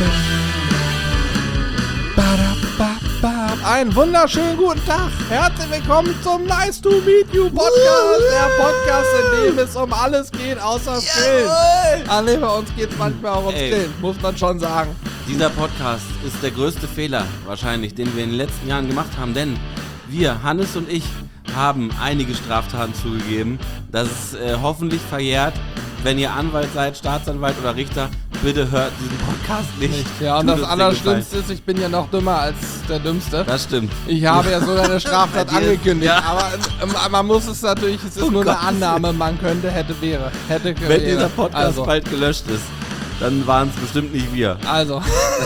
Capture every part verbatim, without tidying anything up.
Einen wunderschönen guten Tag. Herzlich willkommen zum Nice to Meet You Podcast. Der Podcast, in dem es um alles geht, außer Grillen. Alle, bei uns geht es manchmal auch ums Ey. Grillen, muss man schon sagen. Dieser Podcast ist der größte Fehler wahrscheinlich, den wir in den letzten Jahren gemacht haben, denn wir, Hannes und ich, haben einige Straftaten zugegeben. Das ist äh, hoffentlich verjährt. Wenn ihr Anwalt seid, Staatsanwalt oder Richter, bitte hört diesen Podcast nicht. Ja, und Tut das uns den Allerschlimmste ist, ich bin ja noch dümmer als der Dümmste. Das stimmt. Ich habe ja sogar eine Straftat Bei dir ist- angekündigt, ja. aber ähm, man muss es natürlich, es ist Oh nur Gott. eine Annahme, man könnte, hätte, wäre. Hätte, Wenn wäre. dieser Podcast also, bald gelöscht ist, dann waren es bestimmt nicht wir. Also,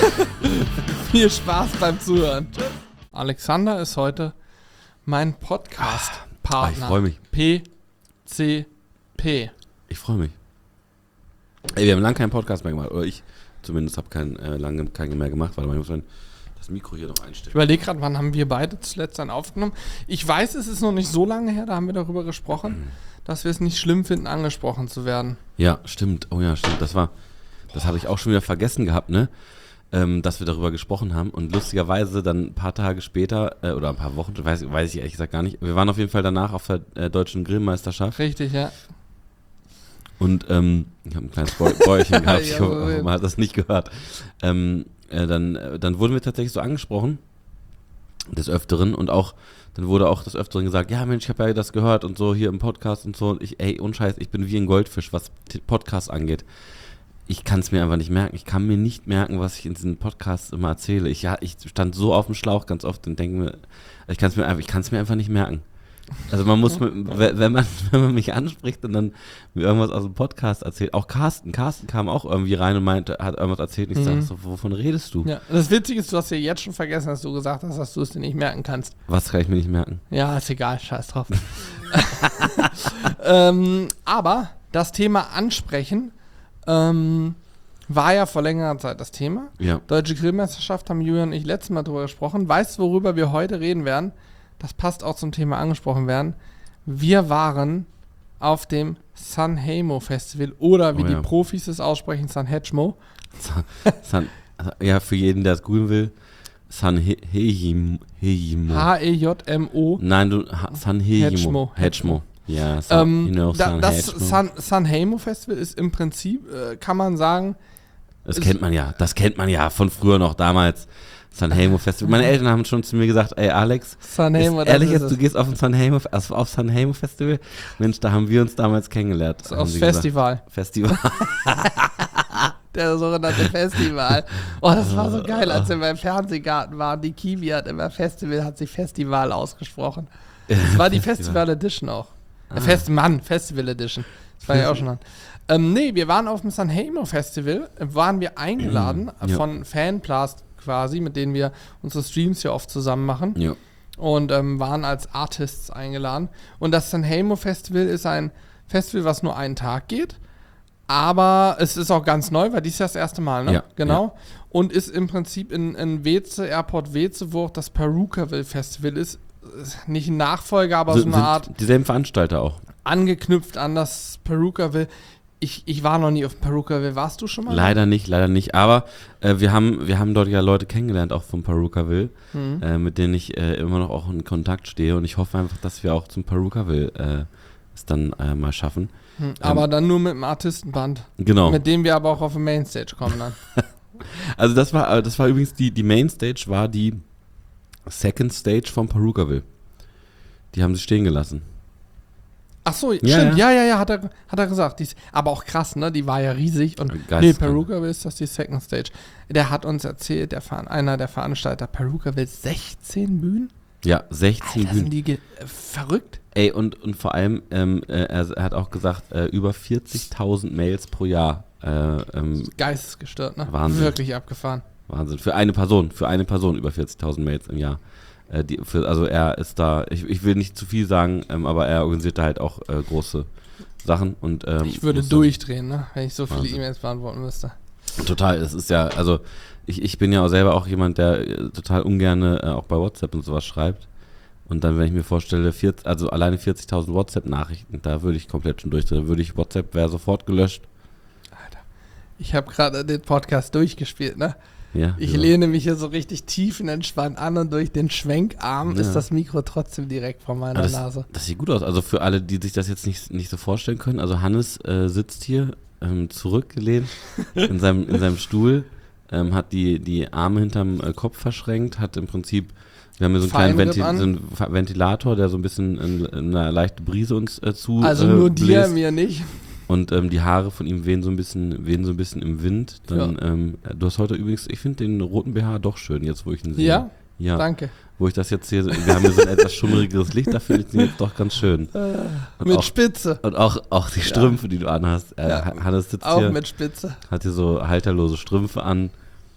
viel Spaß beim Zuhören. Alexander ist heute mein Podcast-Partner. Ah, ich freu mich. P C P. Ich freue mich. Ey, wir haben lange keinen Podcast mehr gemacht. Oder ich zumindest habe keinen, äh, lange keinen mehr gemacht. Warte mal, ich muss das Mikro hier noch Ich einstellen. überlege gerade, wann haben wir beide zuletzt einen aufgenommen. Ich weiß, es ist noch nicht so lange her, da haben wir darüber gesprochen, dass wir es nicht schlimm finden, angesprochen zu werden. Ja, stimmt. Oh ja, stimmt. Das war, das habe ich auch schon wieder vergessen gehabt, ne? Ähm, dass wir darüber gesprochen haben. Und lustigerweise dann ein paar Tage später, äh, oder ein paar Wochen, weiß, weiß ich ehrlich gesagt gar nicht. Wir waren auf jeden Fall danach auf der äh, deutschen Grillmeisterschaft. Richtig, ja. Und ähm, ich habe ein kleines Bäu- Bäuerchen gehabt. Ich Ja, hoffe, Moment. man hat das nicht gehört. Ähm, äh, dann, äh, dann wurden wir tatsächlich so angesprochen, des Öfteren. Und auch, dann wurde auch des Öfteren gesagt, ja Mensch, ich habe ja das gehört und so hier im Podcast und so. Und ich, ey, unscheiß, ich bin wie ein Goldfisch, was t- Podcasts angeht. Ich kann es mir einfach nicht merken. Ich kann mir nicht merken, was ich in diesen Podcasts immer erzähle. Ich, ja, ich stand so auf dem Schlauch ganz oft und denke mir, ich kann es mir einfach, ich kann es mir einfach nicht merken. Also man muss, mit, wenn man, wenn man mich anspricht und dann mir irgendwas aus dem Podcast erzählt, auch Carsten, Carsten kam auch irgendwie rein und meinte, hat irgendwas erzählt und ich Mhm. sag so, wovon redest du? ja. Das Witzige ist, du hast ja jetzt schon vergessen, dass du gesagt hast, dass du es dir nicht merken kannst. Was kann ich mir nicht merken? Ja, ist egal, scheiß drauf. ähm, aber das Thema Ansprechen ähm, war ja vor längerer Zeit das Thema. Ja. Deutsche Grillmeisterschaft haben Julian und ich letztes Mal drüber gesprochen. Weißt du, worüber wir heute reden werden? Das passt auch zum Thema angesprochen werden. Wir waren auf dem Sanhemo Festival oder wie Oh ja. die Profis es aussprechen, Sanhejmo. San, ja, für jeden, der es googeln will, Sanhejmo. H E J M O. Nein, du, ha- Sanhejmo. Hedgmo. Hedgmo. Ja, San, Ähm, you know, da, das Sanhejmo. San, Sanhemo Festival ist im Prinzip, äh, kann man sagen, Das kennt man ja, das kennt man ja von früher noch damals. Sanhejmo Festival. Meine Eltern haben schon zu mir gesagt, ey Alex, Sanhemo, ist das ehrlich ist jetzt, es. du gehst auf ein Sanhejmo, also auf Sanhejmo Festival? Mensch, da haben wir uns damals kennengelernt. Das ist haben aufs sie gesagt. Festival. Festival. Der sogenannte Festival. Oh, das war so geil, als wir beim Fernsehgarten waren. Die Kiwi hat immer Festival, hat sich Festival ausgesprochen. Das war die Festival Edition auch. Ah. Fest, Mann, Festival Edition. Das war ja auch schon an. Ähm, nee, wir waren auf dem Sanhejmo Festival, äh, waren wir eingeladen Ja. von Fanblast quasi, mit denen wir unsere Streams ja oft zusammen machen. Ja. Und ähm, waren als Artists eingeladen. Und das Sanhejmo Festival ist ein Festival, was nur einen Tag geht. Aber es ist auch ganz neu, weil dies ist das erste Mal, ne? Ja, Genau. Und ist im Prinzip in, in Weze, Airport Weze, wo auch das Perukaville Festival ist. Ist nicht ein Nachfolger, aber so, Sind- eine Art sind dieselben Veranstalter auch. angeknüpft an das Perukaville. Ich, ich war noch nie auf Perukaville. Warst du schon mal? Leider nicht, leider nicht. Aber äh, wir, haben, wir haben dort ja Leute kennengelernt, auch vom Perukaville, Mhm. äh, mit denen ich äh, immer noch auch in Kontakt stehe. Und ich hoffe einfach, dass wir auch zum Perukaville äh, es dann äh, mal schaffen. Hm, aber dann nur mit dem Artistenband. Genau. Mit dem wir aber auch auf die Mainstage kommen dann. Also das war, äh, das war übrigens die, die Mainstage, war die Second Stage vom Perukaville. Die haben sie stehen gelassen. Ach so, Ja, stimmt. Ja, ja, ja, hat er, hat er gesagt. Die ist, aber auch krass, ne? Die war ja riesig. Und nee, Geisteskrank. Perukaville ist das die Second Stage. Der hat uns erzählt, der Ver einer der Veranstalter, Perukaville sechzehn Bühnen? Ja, sechzehn Alter, Bühnen. sind die ge- äh, verrückt? Ey, und, und vor allem, ähm, äh, er, er hat auch gesagt, äh, über vierzigtausend Mails pro Jahr. Äh, ähm, Geistesgestört, ne? Wahnsinn. Wirklich abgefahren. Wahnsinn. Für eine Person, für eine Person über vierzigtausend Mails im Jahr. Äh, die, für, also er ist da, ich, ich will nicht zu viel sagen, ähm, aber er organisiert da halt auch äh, große Sachen. Und, ähm, Ich würde muss dann- durchdrehen, ne? Wenn ich so viele Wahnsinn. E-Mails beantworten müsste. Total, es ist ja, also ich, ich bin ja auch selber auch jemand, der äh, total ungerne äh, auch bei WhatsApp und sowas schreibt. Und dann, wenn ich mir vorstelle, vierzig, also alleine vierzigtausend WhatsApp-Nachrichten, da würde ich komplett schon durchdrehen. Da würde ich, WhatsApp wäre sofort gelöscht. Alter. Ich habe gerade den Podcast durchgespielt, ne? Ja, Ich ja. lehne mich hier so richtig tiefenentspannt an und durch den Schwenkarm Ja. ist das Mikro trotzdem direkt vor meiner Aber das, Nase. das sieht gut aus. Also für alle, die sich das jetzt nicht, nicht so vorstellen können. Also Hannes äh, sitzt hier ähm, zurückgelehnt in seinem, in seinem Stuhl, ähm, hat die, die Arme hinterm äh, Kopf verschränkt, hat im Prinzip, wir haben hier so einen kleinen Venti Feinripp so einen Fa- Ventilator, der so ein bisschen in, in eine leichte Brise uns äh, zu Also äh, nur dir, bläst. mir nicht. Und ähm, die Haare von ihm wehen so ein bisschen, wehen so ein bisschen im Wind. Dann, ähm, du hast heute übrigens, ich finde den roten B H doch schön, jetzt wo ich ihn sehe. Ja? Ja. Danke. Wo ich das jetzt hier, wir haben hier so ein etwas schummrigeres Licht, da finde ich den jetzt doch ganz schön. Und Mit auch, Spitze. und auch, auch die Strümpfe, die du anhast. Äh, Ja. Hannes sitzt Auch hier, mit Spitze. hat hier so halterlose Strümpfe an.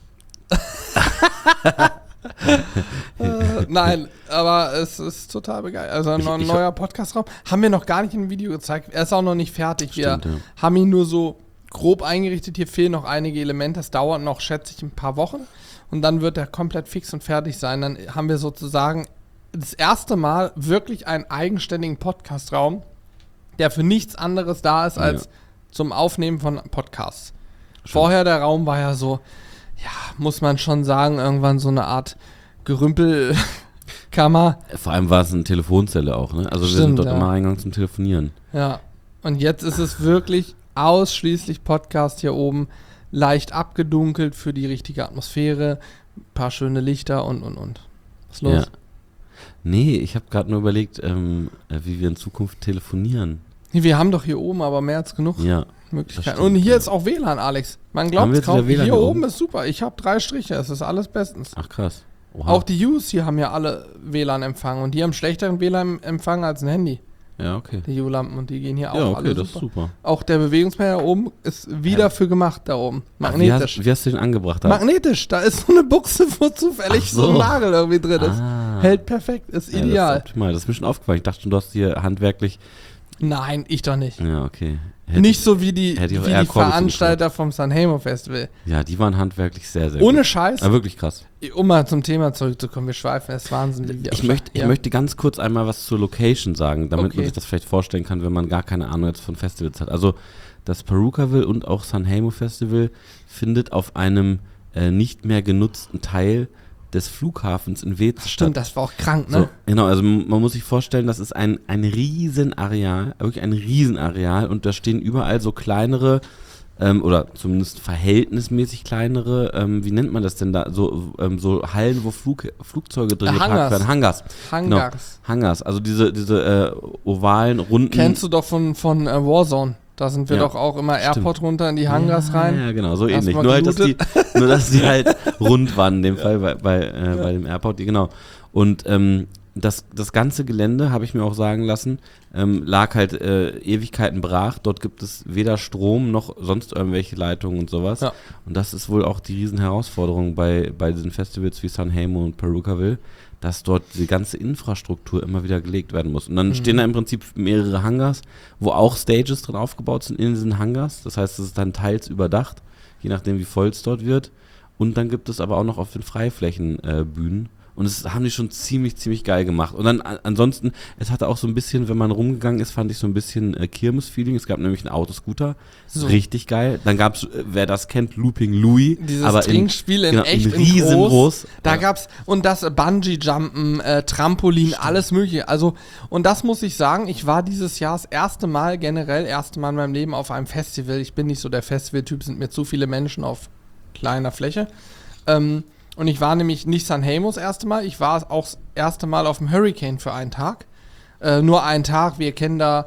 Äh, nein, aber es ist total begeistert. Also ein Ich- neu- ich- neuer Podcastraum. Haben wir noch gar nicht im Video gezeigt. Er ist auch noch nicht fertig. Wir Stimmt, ja. haben ihn nur so grob eingerichtet. Hier fehlen noch einige Elemente. Das dauert noch, schätze ich, ein paar Wochen. Und dann wird er komplett fix und fertig sein. Dann haben wir sozusagen das erste Mal wirklich einen eigenständigen Podcastraum, der für nichts anderes da ist als Ja. zum Aufnehmen von Podcasts. Vorher der Raum war ja so, ja, muss man schon sagen, irgendwann so eine Art Gerümpelkammer. Vor allem war es eine Telefonzelle auch, ne? Also wir sind Stimmt, dort ja. immer reingegangen zum Telefonieren. Ja. Und jetzt ist es wirklich ausschließlich Podcast hier oben, leicht abgedunkelt für die richtige Atmosphäre, ein paar schöne Lichter und, und, und. Was ist los? Ja. Nee, ich habe gerade nur überlegt, ähm, äh, wie wir in Zukunft telefonieren. Nee, wir haben doch hier oben aber mehr als genug Ja. Möglichkeiten. stimmt, Und hier ja. ist auch W L A N, Alex. Man Haben glaubt wir es jetzt kaum. wieder W L A N Hier hier oben oben? ist super. Ich habe drei Striche. Es ist alles bestens. Ach krass. Oha. Auch die Us hier haben ja alle W L A N-Empfang. Und die haben schlechteren W L A N-Empfang als ein Handy. Ja, okay. Die U-Lampen. Und die gehen hier auch Ja, okay, alle das ist super. super. Auch der Bewegungsmelder oben ist wieder Ja. für gemacht da oben. Ach, wie, Magnetisch. hast, wie hast du den angebracht? Da? Magnetisch. Da ist so eine Buchse, wo zufällig Ach so. so ein Nagel irgendwie drin ist. Ah. Hält perfekt. Ist Ja, ideal. Das ist optimal. Das ist mir schon aufgefallen. Ich dachte schon, du hast hier handwerklich. Nein, ich doch nicht. Ja, okay. Hätte- Nicht so wie die, hätte ich auch wie eher die Corby Veranstalter vom Sanremo Festival. Ja, die waren handwerklich sehr, sehr Ohne gut. Scheiß. Ja, wirklich krass. Um mal zum Thema zurückzukommen, wir schweifen, es ist Wahnsinn, wie wir Ich möchte, ich ja. möchte ganz kurz einmal was zur Location sagen, damit Okay. man sich das vielleicht vorstellen kann, wenn man gar keine Ahnung jetzt von Festivals hat. Also das Perukaville und auch Sanremo Festival findet auf einem äh, nicht mehr genutzten Teil des Flughafens in Wetz statt. Stimmt, das war auch krank, ne? So, genau, also m- man muss sich vorstellen, das ist ein, ein Riesenareal, wirklich ein Riesenareal und da stehen überall so kleinere ähm, oder zumindest verhältnismäßig kleinere, ähm, wie nennt man das denn da, so, ähm, so Hallen, wo Flug, Flugzeuge drin Äh, geparkt Hangars. werden. Hangars. Hangars. Hangars, also diese, diese äh, ovalen, runden... Kennst du doch von, von äh, Warzone. Da sind wir Ja, doch auch immer stimmt. Airport runter in die Hangars ja, rein. Ja, genau, so Erst ähnlich. mal Nur halt, dass die, gelootet. nur, dass die halt rund waren, in dem Fall bei, bei, äh, bei dem Airport, die, genau. Und ähm, das, das ganze Gelände, habe ich mir auch sagen lassen, ähm, lag halt äh, Ewigkeiten brach. Dort gibt es weder Strom noch sonst irgendwelche Leitungen und sowas. Ja. Und das ist wohl auch die Riesenherausforderung bei, bei diesen Festivals wie Sanremo und Perukaville, dass dort die ganze Infrastruktur immer wieder gelegt werden muss. Und dann Mhm. stehen da im Prinzip mehrere Hangars, wo auch Stages drin aufgebaut sind in diesen Hangars. Das heißt, es ist dann teils überdacht, je nachdem wie voll es dort wird. Und dann gibt es aber auch noch auf den Freiflächen äh, Bühnen. Und das haben die schon ziemlich, ziemlich geil gemacht. Und dann a- ansonsten, es hatte auch so ein bisschen, wenn man rumgegangen ist, fand ich so ein bisschen äh, Kirmes-Feeling. Es gab nämlich einen Autoscooter. So. Richtig geil. Dann gab es, äh, wer das kennt, Looping Louis. Dieses aber Trinkspiel in genau, echt in in riesengroß. Da Ja. gab's, und das äh, Bungee-Jumpen, äh, Trampolin, alles mögliche. Also, und das muss ich sagen, ich war dieses Jahr das erste Mal, generell erste Mal in meinem Leben auf einem Festival. Ich bin nicht so der Festival-Typ, sind mir zu viele Menschen auf kleiner Fläche. Ähm, und ich war nämlich nicht Sanremo das erste Mal, ich war auch das erste Mal auf dem Hurricane für einen Tag. Äh, nur einen Tag, wir kennen da,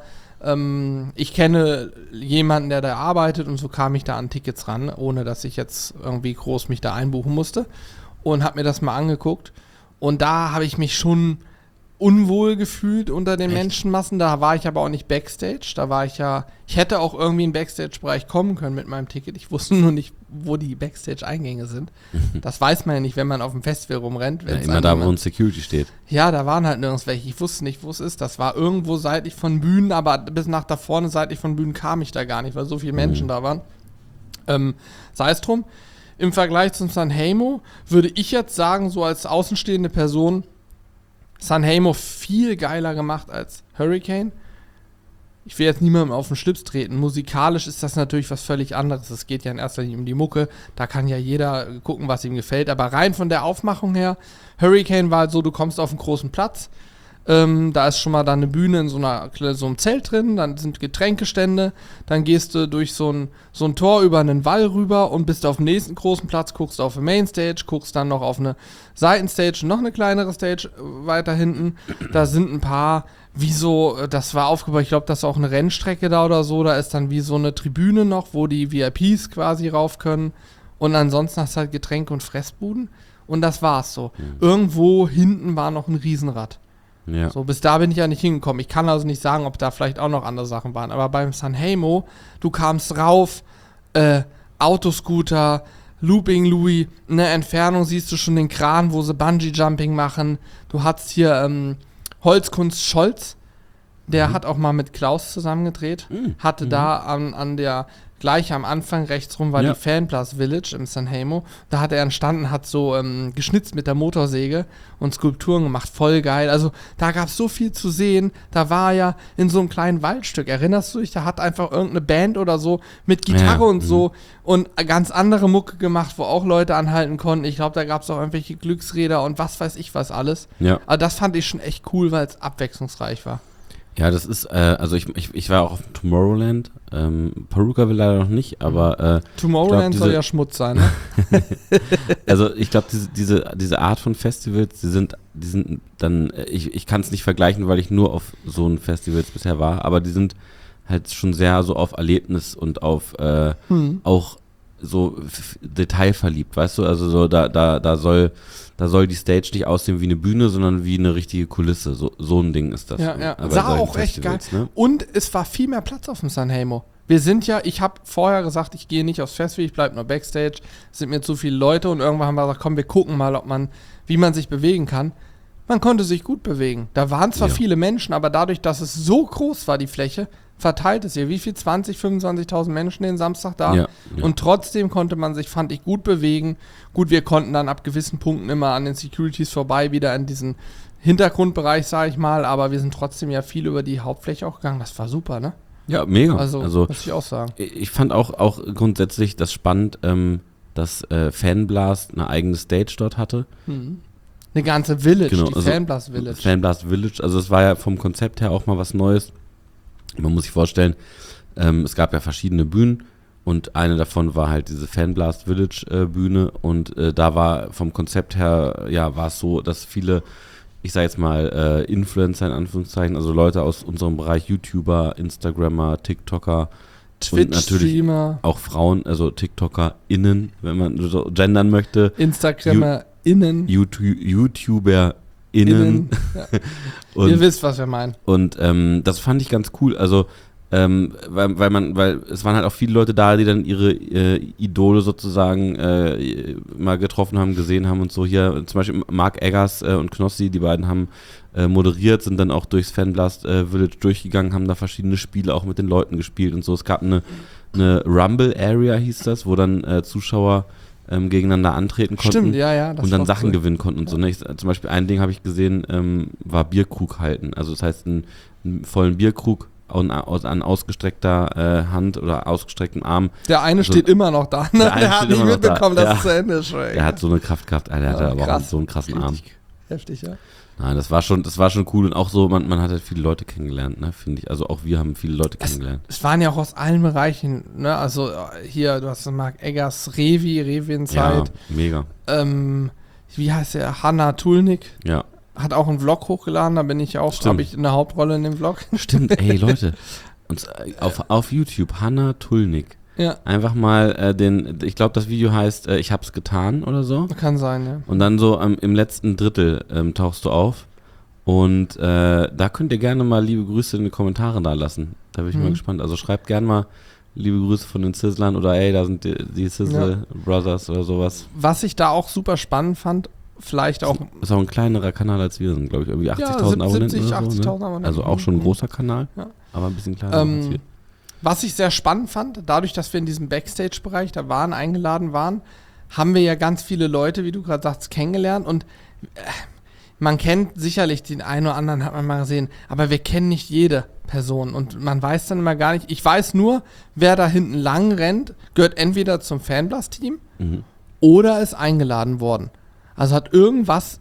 ähm, ich kenne jemanden, der da arbeitet und so kam ich da an Tickets ran, ohne dass ich jetzt irgendwie groß mich da einbuchen musste und habe mir das mal angeguckt und da habe ich mich schon unwohl gefühlt unter den Echt? Menschenmassen, da war ich aber auch nicht Backstage, da war ich ja, ich hätte auch irgendwie in den Backstage-Bereich kommen können mit meinem Ticket, ich wusste nur nicht, wo die Backstage-Eingänge sind. Das weiß man ja nicht, wenn man auf dem Festival rumrennt. Ja, wenn's immer einem da, wo jemand- ein Security steht. ja, da waren halt nirgends welche. Ich wusste nicht, wo es ist. Das war irgendwo seitlich von Bühnen, aber bis nach da vorne seitlich von Bühnen kam ich da gar nicht, weil so viele Menschen Mhm. da waren. Ähm, sei es drum. Im Vergleich zum Sanremo würde ich jetzt sagen, so als außenstehende Person, Sanremo viel geiler gemacht als Hurricane. ich will jetzt niemandem auf den Schlips treten. Musikalisch ist das natürlich was völlig anderes. Es geht ja in erster Linie um die Mucke. Da kann ja jeder gucken, was ihm gefällt. Aber rein von der Aufmachung her, Hurricane war halt so, du kommst auf einen großen Platz. Ähm, da ist schon mal dann eine Bühne in so, einer, so einem Zelt drin, dann sind Getränkestände, dann gehst du durch so ein, so ein Tor über einen Wall rüber und bist auf dem nächsten großen Platz, guckst auf eine Mainstage, guckst dann noch auf eine Seitenstage und noch eine kleinere Stage weiter hinten. Da sind ein paar, wie so, das war aufgebaut, ich glaube, das ist auch eine Rennstrecke da oder so, da ist dann wie so eine Tribüne noch, wo die V I Ps quasi rauf können und ansonsten hast du halt Getränke und Fressbuden und das war's so. Mhm. Irgendwo hinten war noch ein Riesenrad. Ja. So, bis da bin ich ja nicht hingekommen. Ich kann also nicht sagen, ob da vielleicht auch noch andere Sachen waren. Aber beim Sanremo, du kamst rauf, äh, Autoscooter, Looping Louis, in der Entfernung siehst du schon den Kran, wo sie Bungee-Jumping machen. Du hattest hier ähm, Holzkunst Scholz, der mhm. hat auch mal mit Klaus zusammengedreht. Mhm. Hatte mhm. da an, an der, gleich am Anfang rechts rum war ja. die Fanblast Village im Sanremo. Da hat er entstanden, hat so ähm, geschnitzt mit der Motorsäge und Skulpturen gemacht. Voll geil. Also da gab es so viel zu sehen. Da war ja in so einem kleinen Waldstück, erinnerst du dich? Da hat einfach irgendeine Band oder so mit Gitarre ja. und mhm. so und ganz andere Mucke gemacht, wo auch Leute anhalten konnten. Ich glaube, da gab es auch irgendwelche Glücksräder und was weiß ich was alles. Ja. Aber das fand ich schon echt cool, weil es abwechslungsreich war. Ja, das ist, äh, also ich, ich, ich war auch auf Tomorrowland, ähm, Peruka will leider noch nicht, aber äh, Tomorrowland glaub, soll ja Schmutz sein, ne? Also ich glaube, diese, diese, diese Art von Festivals, die sind, die sind dann, ich, ich kann es nicht vergleichen, weil ich nur auf so einen Festivals bisher war, aber die sind halt schon sehr so auf Erlebnis und auf äh, hm. auch so f- detailverliebt, weißt du, also so da, da, da soll Da soll die Stage nicht aussehen wie eine Bühne, sondern wie eine richtige Kulisse. So, so ein Ding ist das. Ja, ja. Sah auch echt geil. Ne? Und es war viel mehr Platz auf dem Sanremo. Wir sind ja, ich habe vorher gesagt, ich gehe nicht aufs Festival, ich bleibe nur Backstage. Es sind mir zu viele Leute und irgendwann haben wir gesagt, komm, wir gucken mal, ob man, wie man sich bewegen kann. Man konnte sich gut bewegen. Da waren zwar ja. viele Menschen, aber dadurch, dass es so groß war, die Fläche, verteilt es hier. Wie viel? zwanzig, fünfundzwanzigtausend Menschen den Samstag da. Ja, ja. Und trotzdem konnte man sich, fand ich, gut bewegen. Gut, wir konnten dann ab gewissen Punkten immer an den Securities vorbei, wieder in diesen Hintergrundbereich, sage ich mal. Aber wir sind trotzdem ja viel über die Hauptfläche auch gegangen. Das war super, ne? Ja, mega. Also, also muss ich auch sagen. Ich fand auch, auch grundsätzlich das spannend, ähm, dass äh, Fanblast eine eigene Stage dort hatte. Mhm. Eine ganze Village, genau, die also Fanblast Village. Fanblast Village, also es war ja vom Konzept her auch mal was Neues. Man muss sich vorstellen, ähm, es gab ja verschiedene Bühnen und eine davon war halt diese Fanblast Village äh, Bühne und äh, da war vom Konzept her, ja, war es so, dass viele, ich sag jetzt mal, äh, Influencer in Anführungszeichen, also Leute aus unserem Bereich, YouTuber, Instagrammer, TikToker, Twitch-Streamer, auch Frauen, also TikToker-Innen, wenn man so gendern möchte. Instagrammer-Innen. YouTube, YouTuber Innen. Ja. Und, ihr wisst, was wir meinen. Und ähm, das fand ich ganz cool. Also, ähm, weil, weil man, weil es waren halt auch viele Leute da, die dann ihre äh, Idole sozusagen äh, mal getroffen haben, gesehen haben und so. Hier zum Beispiel Mark Eggers äh, und Knossi, die beiden haben äh, moderiert, sind dann auch durchs Fanblast äh, Village durchgegangen, haben da verschiedene Spiele auch mit den Leuten gespielt und so. Es gab eine, eine Rumble Area, hieß das, wo dann äh, Zuschauer Ähm, gegeneinander antreten konnten. Stimmt, ja, ja. Das und dann Sachen cool. gewinnen konnten und so. Ne? Ich, zum Beispiel ein Ding habe ich gesehen, ähm, war Bierkrug halten. Also das heißt, einen, einen vollen Bierkrug an, an ausgestreckter äh, Hand oder ausgestrecktem Arm. Der eine also, steht immer noch da. Ne? Der, der hat nicht mitbekommen, da. dass ja. es zu Ende ist. Der hat so eine Kraft gehabt. Der ja, hatte aber krass. auch so einen krassen Arm. Heftig, ja. Nein, das war schon, das war schon cool und auch so, man, man hat halt viele Leute kennengelernt, ne, finde ich. Also auch wir haben viele Leute kennengelernt. Es, es waren ja auch aus allen Bereichen, ne, also hier, du hast Mark Eggers, Revi, Revi in Zeit. Ja, mega. Ähm, wie heißt der? Hanna Tulnik. Ja. Hat auch einen Vlog hochgeladen, da bin ich auch, habe ich eine Hauptrolle in dem Vlog. Stimmt, ey Leute, und auf, auf YouTube, Hanna Tulnik. Ja. Einfach mal äh, den, ich glaube, das Video heißt, äh, ich hab's getan oder so. Kann sein, ja. Und dann so ähm, im letzten Drittel ähm, tauchst du auf. Und äh, da könnt ihr gerne mal liebe Grüße in die Kommentare da lassen. Da bin ich mhm. mal gespannt. Also schreibt gerne mal liebe Grüße von den Sizzlern oder ey, da sind die, die Sizzle ja. Brothers oder sowas. Was ich da auch super spannend fand, vielleicht auch... Das ist auch ein kleinerer Kanal als wir sind, glaube ich. Irgendwie achtzigtausend ja, Abonnenten oder so. achtzigtausend ne? Abonnenten. Also auch schon ein großer Kanal, ja. aber ein bisschen kleiner ähm, als wir. Was ich sehr spannend fand, dadurch, dass wir in diesem Backstage-Bereich da waren, eingeladen waren, haben wir ja ganz viele Leute, wie du gerade sagst, kennengelernt und äh, man kennt sicherlich den einen oder anderen, hat man mal gesehen, aber wir kennen nicht jede Person und man weiß dann immer gar nicht, ich weiß nur, wer da hinten lang rennt, gehört entweder zum Fanblast-Team Mhm. oder ist eingeladen worden. Also hat irgendwas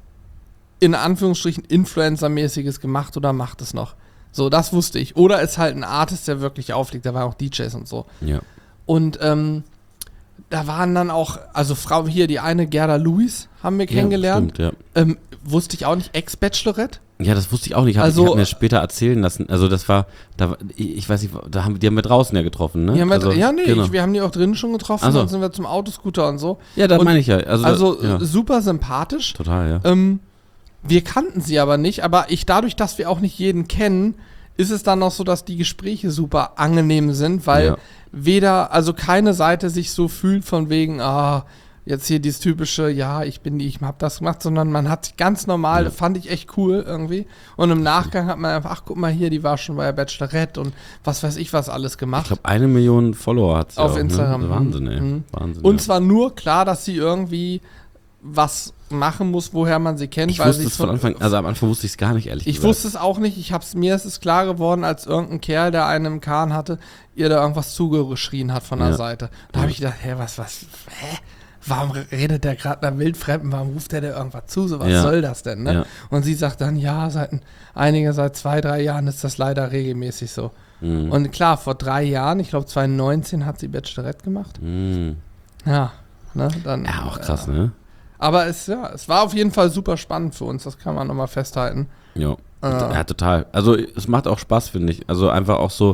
in Anführungsstrichen Influencer-mäßiges gemacht oder macht es noch. So, das wusste ich. Oder ist halt ein Artist, der wirklich auflegt, da waren auch D Js und so. Ja. Und ähm, da waren dann auch, also Frau hier, die eine Gerda Lewis haben wir kennengelernt. Ja, stimmt, ja. Ähm, wusste ich auch nicht, Ex-Bachelorette. Ja, das wusste ich auch nicht. Ich habe Also, hab mir später erzählen lassen. Also das war, da, ich weiß nicht, da haben, die haben wir draußen ja getroffen, ne? Die haben wir, also, ja, nee, genau. ich, wir haben die auch drinnen schon getroffen, Ach so. dann sind wir zum Autoscooter und so. Ja, da Und- meine ich ja. Also, Also da, ja. äh, super sympathisch. Total, ja. Ähm, wir kannten sie aber nicht, aber ich, dadurch, dass wir auch nicht jeden kennen, ist es dann noch so, dass die Gespräche super angenehm sind, weil Ja. weder, also keine Seite sich so fühlt von wegen, ah, jetzt hier dieses typische, ja, ich bin die, ich hab das gemacht, sondern man hat sich ganz normal, Ja. fand ich echt cool irgendwie. Und im Nachgang hat man einfach, ach, guck mal hier, die war schon bei der Bachelorette und was weiß ich was alles Ich gemacht. glaube, eine Million Follower hat sie Auf auch, Instagram. Ne? Wahnsinn, ey. Mhm. Wahnsinn, Und ja. zwar nur klar, dass sie irgendwie was machen muss, woher man sie kennt. Ich weil wusste sie es von Anfang, also am Anfang wusste ich es gar nicht, ehrlich Ich gesagt. wusste es auch nicht. Ich hab's, mir ist es klar geworden, als irgendein Kerl, der einen im Kahn hatte, ihr da irgendwas zugeschrien hat von der Ja. Seite. Da Ja. habe ich gedacht, hä, was, was, hä? Warum redet der gerade einer Wildfremden? Warum ruft der da irgendwas zu? So, was Ja. soll das denn, ne? Ja. Und sie sagt dann, ja, seit ein- einige, seit zwei, drei Jahren ist das leider regelmäßig so. Mhm. Und klar, vor drei Jahren, ich glaube zwanzig neunzehn hat sie Bachelorette gemacht. Mhm. Ja, ne, dann. Ja, auch krass, äh, ne? Aber es, ja, es war auf jeden Fall super spannend für uns, das kann man nochmal festhalten. Ja. Äh. Ja, total. Also es macht auch Spaß, finde ich. Also einfach auch so,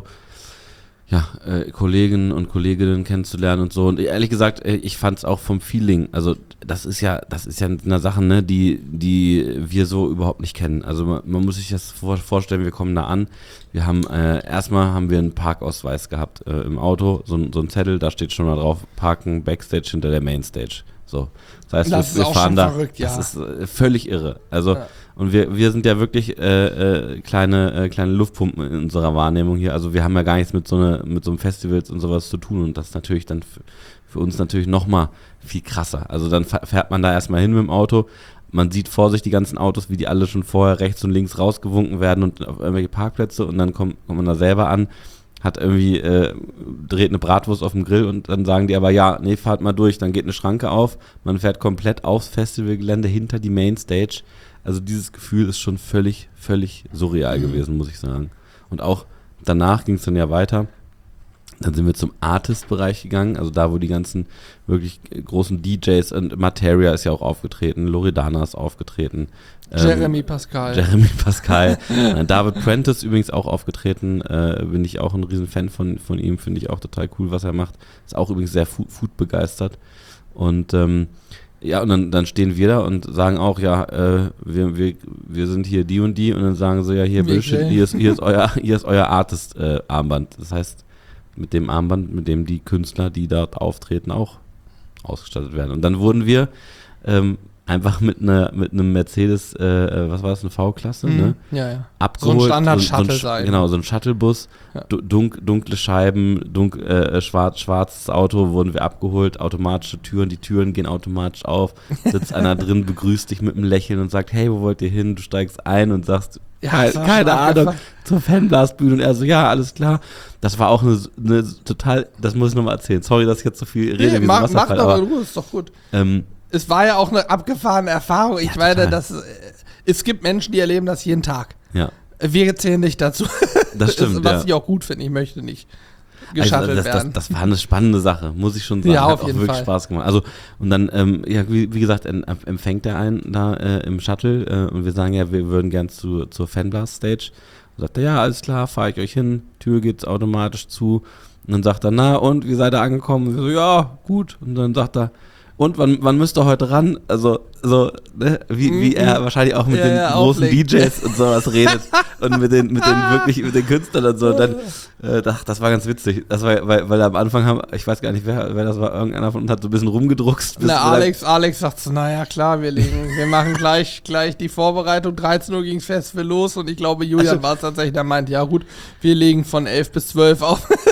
ja, äh, Kollegen und Kolleginnen kennenzulernen und so. Und ehrlich gesagt, äh, ich fand es auch vom Feeling, also das ist ja, das ist ja eine Sache, ne, die, die wir so überhaupt nicht kennen. Also man, man muss sich das vor, vorstellen, wir kommen da an, wir haben, äh, erstmal haben wir einen Parkausweis gehabt äh, im Auto, so, ein- so ein Zettel, da steht schon mal drauf, Parken Backstage hinter der Mainstage. So. Das heißt, Das ist wir, wir auch fahren schon da, verrückt, ja. das ist äh, völlig irre. Also, Ja. und wir, wir sind ja wirklich äh, äh, kleine, äh, kleine Luftpumpen in unserer Wahrnehmung hier. Also wir haben ja gar nichts mit so, eine, mit so einem Festivals und sowas zu tun. Und das ist natürlich dann für, für uns natürlich nochmal viel krasser. Also dann fa- fährt man da erstmal hin mit dem Auto. Man sieht vor sich die ganzen Autos, wie die alle schon vorher rechts und links rausgewunken werden und auf irgendwelche Parkplätze. Und dann kommt, kommt man da selber an, hat irgendwie, äh, dreht eine Bratwurst auf dem Grill und dann sagen die aber, ja, nee, fahrt mal durch. Dann geht eine Schranke auf. Man fährt komplett aufs Festivalgelände hinter die Mainstage. Also dieses Gefühl ist schon völlig, völlig surreal Mhm. gewesen, muss ich sagen. Und auch danach ging es dann ja weiter. Dann sind wir zum Artist-Bereich gegangen, also da, wo die ganzen wirklich großen D Js und Materia ist ja auch aufgetreten, Loredana ist aufgetreten. ähm, Jeremy Pascal. Jeremy Pascal. Äh, David Prentice übrigens auch aufgetreten, äh, bin ich auch ein riesen Fan von, von ihm, finde ich auch total cool, was er macht. Ist auch übrigens sehr Food, Food begeistert. Und ähm, ja, und dann, dann stehen wir da und sagen auch, ja, äh, wir, wir, wir sind hier die und die und dann sagen sie, ja, hier, Wir Bullshit, sehen. hier ist, hier ist euer, hier ist euer Artist-Armband. Das heißt, mit dem Armband, mit dem die Künstler, die dort auftreten, auch ausgestattet werden. Und dann wurden wir ähm, einfach mit einer mit einem Mercedes, äh, was war das, eine V-Klasse, Mhm. ne? Ja, ja. Abgeholt. So ein Standard-Shuttle so ein, sein. Genau, so ein Shuttlebus, Ja. du- dunk, dunkle Scheiben, dunk, äh, schwarz, schwarzes Auto, wurden wir abgeholt, automatische Türen, die Türen gehen automatisch auf, sitzt einer drin, begrüßt dich mit einem Lächeln und sagt, hey, wo wollt ihr hin? Du steigst ein und sagst, Ja, keine, das war keine schon Ahnung, abgefahren. zur Fanblastbühne und er so, ja, alles klar. Das war auch eine, eine total, das muss ich nochmal erzählen, sorry, dass ich jetzt so viel rede, Nee, wie so ein mach, mach Wasserfall, doch aber in Ruhe, ist doch gut. ähm, Es war ja auch eine abgefahrene Erfahrung. Ich Ja, meine, total. das, äh, es gibt Menschen, die erleben das jeden Tag. ja, Wir zählen nicht dazu. das stimmt, Was ja. ich auch gut finde. Ich möchte nicht Also, geschattelt das, das, werden. das war eine spannende Sache, muss ich schon sagen. Ja, Hat auf auch jeden wirklich Fall. Spaß gemacht. Also, und dann, ähm, ja, wie, wie gesagt, en- empfängt er einen da äh, im Shuttle äh, und wir sagen ja, wir würden gern zu, zur Fanblast-Stage. Und sagt er, ja, alles klar, fahre ich euch hin, Tür geht automatisch zu. Und dann sagt er, na, und wie seid ihr angekommen? Und wir so, ja, gut. Und dann sagt er, und wann, wann müsst ihr heute ran? Also, so, ne, wie, wie er wahrscheinlich auch mit Ja, den ja, großen auflegt. D Js und sowas redet und mit den, mit den wirklich, mit den Künstlern und so. Und dann, äh, das, das war ganz witzig. Das war, weil, weil am Anfang haben, ich weiß gar nicht, wer, wer das war, irgendeiner von uns hat so ein bisschen rumgedruckst. bis Na, wir dann- Alex, Alex sagt so, naja, klar, wir legen, wir machen gleich, gleich die Vorbereitung. dreizehn Uhr ging's Festival los und ich glaube, Julian Also- war es tatsächlich, der meint, ja gut, wir legen von elf bis zwölf auf.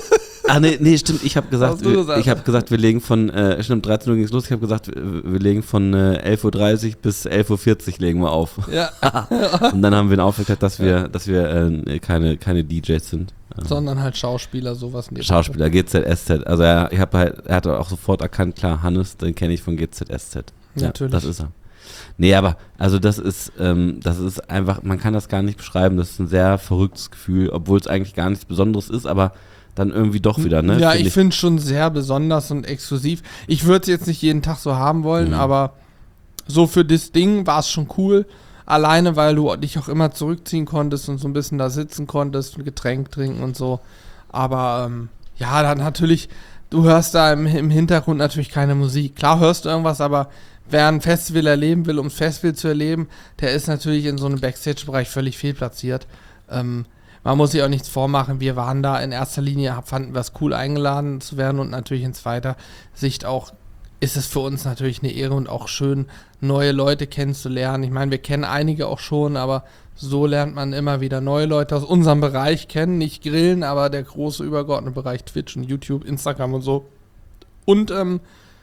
Ah, nee, nee, stimmt. Ich habe gesagt, Hast du wir, gesagt? ich habe gesagt, wir legen von, äh, stimmt, dreizehn Uhr ging es los. Ich habe gesagt, wir, wir legen von äh, elf Uhr dreißig bis elf Uhr vierzig legen wir auf. Ja. Und dann haben wir ihn aufgeklärt, dass wir, dass wir äh, keine, keine D Js sind. Ähm, Sondern halt Schauspieler, sowas. in die Schauspieler, G Z S Z. Also er, ich hab halt, er hat auch sofort erkannt, klar, Hannes, den kenne ich von G Z S Z. Ja, Natürlich. das ist er. Nee, aber, also das ist, ähm, das ist einfach, man kann das gar nicht beschreiben, das ist ein sehr verrücktes Gefühl, obwohl es eigentlich gar nichts Besonderes ist, aber dann irgendwie doch wieder, ne? Ja, Find ich finde es schon sehr besonders und exklusiv. Ich würde es jetzt nicht jeden Tag so haben wollen, Mhm. aber so für das Ding war es schon cool. Alleine, weil du dich auch immer zurückziehen konntest und so ein bisschen da sitzen konntest, ein Getränk trinken und so. Aber ähm, ja, dann natürlich, du hörst da im, im Hintergrund natürlich keine Musik. Klar hörst du irgendwas, aber wer ein Festival erleben will, um das Festival zu erleben, der ist natürlich in so einem Backstage-Bereich völlig fehlplatziert. Ähm, man muss sich auch nichts vormachen. Wir waren da in erster Linie, fanden wir es cool, eingeladen zu werden und natürlich in zweiter Sicht auch ist es für uns natürlich eine Ehre und auch schön, neue Leute kennenzulernen. Ich meine, wir kennen einige auch schon, aber so lernt man immer wieder neue Leute aus unserem Bereich kennen. Nicht Grillen, aber der große übergeordnete Bereich Twitch und YouTube, Instagram und so. Und ähm,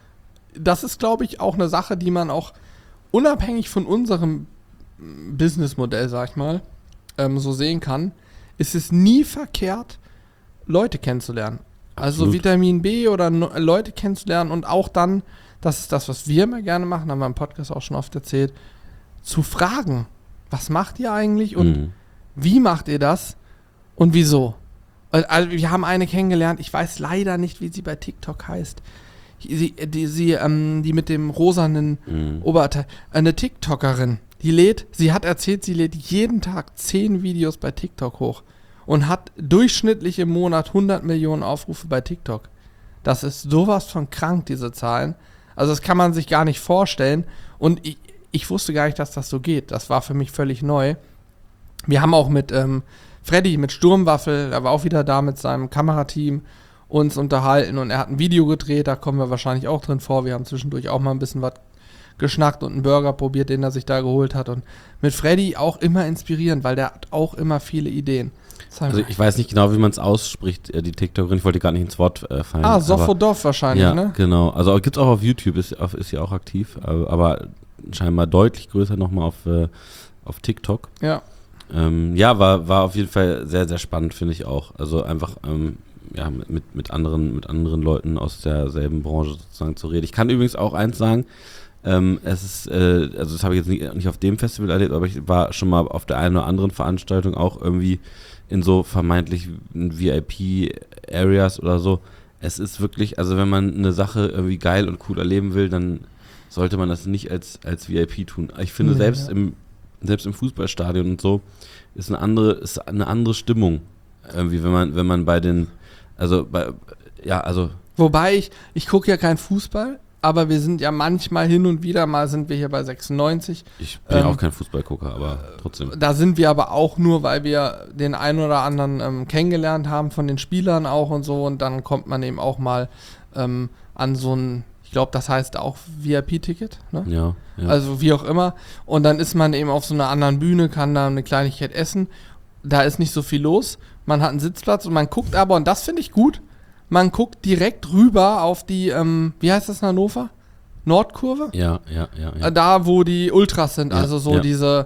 das ist, glaube ich, auch eine Sache, die man auch unabhängig von unserem Businessmodell, sag ich mal, ähm, so sehen kann. Ist es nie verkehrt, Leute kennenzulernen. Also Absolut. Vitamin B oder no- Leute kennenzulernen und auch dann, das ist das, was wir immer gerne machen, haben wir im Podcast auch schon oft erzählt, zu fragen, was macht ihr eigentlich und Mhm. wie macht ihr das und wieso? Also wir haben eine kennengelernt, ich weiß leider nicht, wie sie bei TikTok heißt. Sie, die, sie, ähm, die mit dem rosanen Mhm. Oberteil, eine TikTokerin, die lädt, sie hat erzählt, sie lädt jeden Tag zehn Videos bei TikTok hoch und hat durchschnittlich im Monat hundert Millionen Aufrufe bei TikTok. Das ist sowas von krank, diese Zahlen. Also das kann man sich gar nicht vorstellen. Und ich, ich wusste gar nicht, dass das so geht. Das war für mich völlig neu. Wir haben auch mit ähm, Freddy, mit Sturmwaffel, er war auch wieder da mit seinem Kamerateam, uns unterhalten und er hat ein Video gedreht, da kommen wir wahrscheinlich auch drin vor. Wir haben zwischendurch auch mal ein bisschen was geschnackt und einen Burger probiert, den er sich da geholt hat. Und mit Freddy auch immer inspirierend, weil der hat auch immer viele Ideen. Also ich weiß nicht genau, wie man es ausspricht, äh, die TikTokerin, ich wollte gar nicht ins Wort äh, fallen. Ah, aber- Sofodov wahrscheinlich, Ja, ne? genau. Also gibt es auch auf YouTube, ist, auf, ist ja auch aktiv, aber, aber scheinbar deutlich größer nochmal auf, äh, auf TikTok. Ja. Ähm, ja, war, war auf jeden Fall sehr, sehr spannend, finde ich auch. Also einfach ähm, ja, mit, mit, mit, anderen, mit anderen Leuten aus derselben Branche sozusagen zu reden. Ich kann übrigens auch eins sagen, ähm, es ist, äh, also das habe ich jetzt nicht, nicht auf dem Festival erlebt, aber ich war schon mal auf der einen oder anderen Veranstaltung auch irgendwie in so vermeintlich V I P-Areas oder so. Es ist wirklich, also wenn man eine Sache irgendwie geil und cool erleben will, dann sollte man das nicht als, als V I P tun. Ich finde, Nee, selbst, ja. im, selbst im Fußballstadion und so ist eine andere, ist eine andere Stimmung. Irgendwie, wenn man, wenn man bei den, also bei, ja, also Wobei ich, ich gucke ja keinen Fußball, aber wir sind ja manchmal hin und wieder mal sind wir hier bei sechsundneunzig. ich bin ja Ähm, auch kein Fußballgucker, aber trotzdem. Da sind wir aber auch nur, weil wir den einen oder anderen ähm, kennengelernt haben von den Spielern auch und so und dann kommt man eben auch mal ähm, an so ein, ich glaube, das heißt auch V I P-Ticket, ne? Ja, ja. Also wie auch immer. Und dann ist man eben auf so einer anderen Bühne, kann da eine Kleinigkeit essen. Da ist nicht so viel los. Man hat einen Sitzplatz und man guckt aber, und das finde ich gut, man guckt direkt rüber auf die, ähm, wie heißt das in Hannover? Nordkurve? ja, ja, ja, ja. Äh, Da, wo die Ultras sind, Ja, also so ja. diese,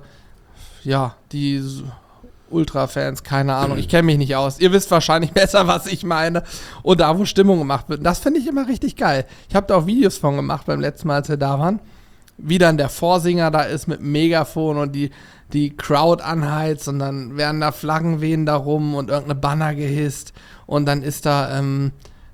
ja, die S- Ultra-Fans, keine Ahnung, ich kenne mich nicht aus. Ihr wisst wahrscheinlich besser, was ich meine. Und da, wo Stimmung gemacht wird. Und das finde ich immer richtig geil. Ich habe da auch Videos von gemacht beim letzten Mal, als wir da waren. Wie dann der Vorsinger da ist mit dem Megafon und die, die Crowd anheizt und dann werden da Flaggen wehen da rum und irgendeine Banner gehisst und dann ist da ähm,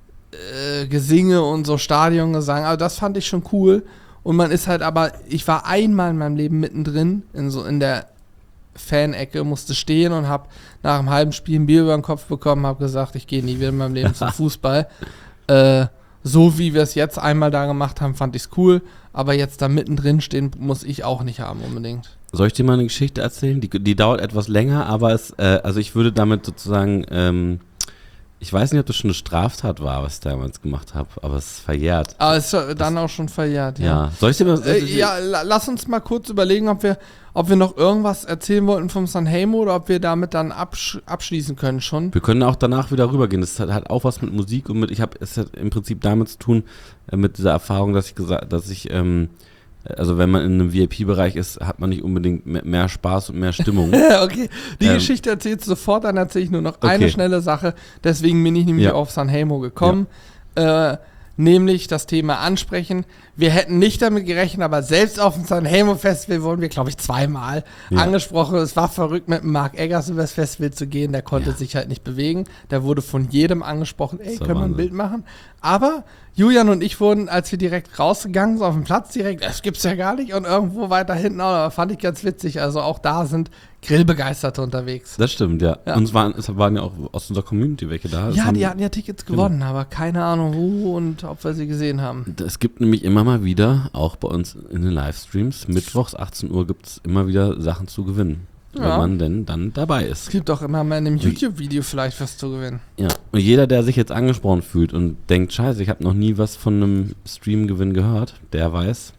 äh, Gesinge und so Stadiongesang. Also das fand ich schon cool. Und man ist halt aber, ich war einmal in meinem Leben mittendrin, in so in der Fan-Ecke, musste stehen und habe nach einem halben Spiel ein Bier über den Kopf bekommen, habe gesagt, ich gehe nie wieder in meinem Leben zum Fußball. Äh, so wie wir es jetzt einmal da gemacht haben, fand ich es cool, aber jetzt da mittendrin stehen, muss ich auch nicht haben unbedingt. Soll ich dir mal eine Geschichte erzählen? Die, die dauert etwas länger, aber es, äh, also ich würde damit sozusagen, ähm, Ich weiß nicht, ob das schon eine Straftat war, was ich damals gemacht habe, aber es ist verjährt. Aber es ist dann auch schon verjährt, ja. Ja, soll ich dir mal... Äh, ja, la- lass uns mal kurz überlegen, ob wir, ob wir noch irgendwas erzählen wollten vom Sanheimo oder ob wir damit dann absch- abschließen können schon. Wir können auch danach wieder rübergehen. Das hat, hat auch was mit Musik und mit, ich habe, es hat im Prinzip damit zu tun, äh, mit dieser Erfahrung, dass ich gesagt, dass ich, ähm, also wenn man in einem V I P-Bereich ist, hat man nicht unbedingt mehr, mehr Spaß und mehr Stimmung. Okay, die Ähm, Geschichte erzählst du sofort, dann erzähle ich nur noch Okay. eine schnelle Sache. Deswegen bin ich nämlich Ja. auf Sanheimo gekommen. Äh, nämlich das Thema ansprechen. Wir hätten nicht damit gerechnet, aber selbst auf dem Sanheimo Festival wurden wir, glaube ich, zweimal Ja. angesprochen. Es war verrückt, mit Mark Eggers über das Festival zu gehen. Der konnte Ja. sich halt nicht bewegen. Der wurde von jedem angesprochen, ey, So können wir ein Wahnsinn. Bild machen? Aber Julian und ich wurden, als wir direkt rausgegangen sind auf dem Platz, direkt, das gibt's ja gar nicht. Und irgendwo weiter hinten, auch, fand ich ganz witzig. Also auch da sind Grillbegeisterte unterwegs. Das stimmt, ja. Ja. Und es waren, es waren ja auch aus unserer Community welche da. Das Ja, haben- die hatten ja Tickets gewonnen, aber keine Ahnung wo und ob wir sie gesehen haben. Es gibt nämlich immer mal wieder, auch bei uns in den Livestreams, mittwochs achtzehn Uhr gibt es immer wieder Sachen zu gewinnen. Ja. Wenn man denn dann dabei ist. Es gibt auch immer mal in einem YouTube-Video vielleicht was zu gewinnen. Ja, und jeder, der sich jetzt angesprochen fühlt und denkt, scheiße, ich habe noch nie was von einem Streamgewinn gehört, der weiß,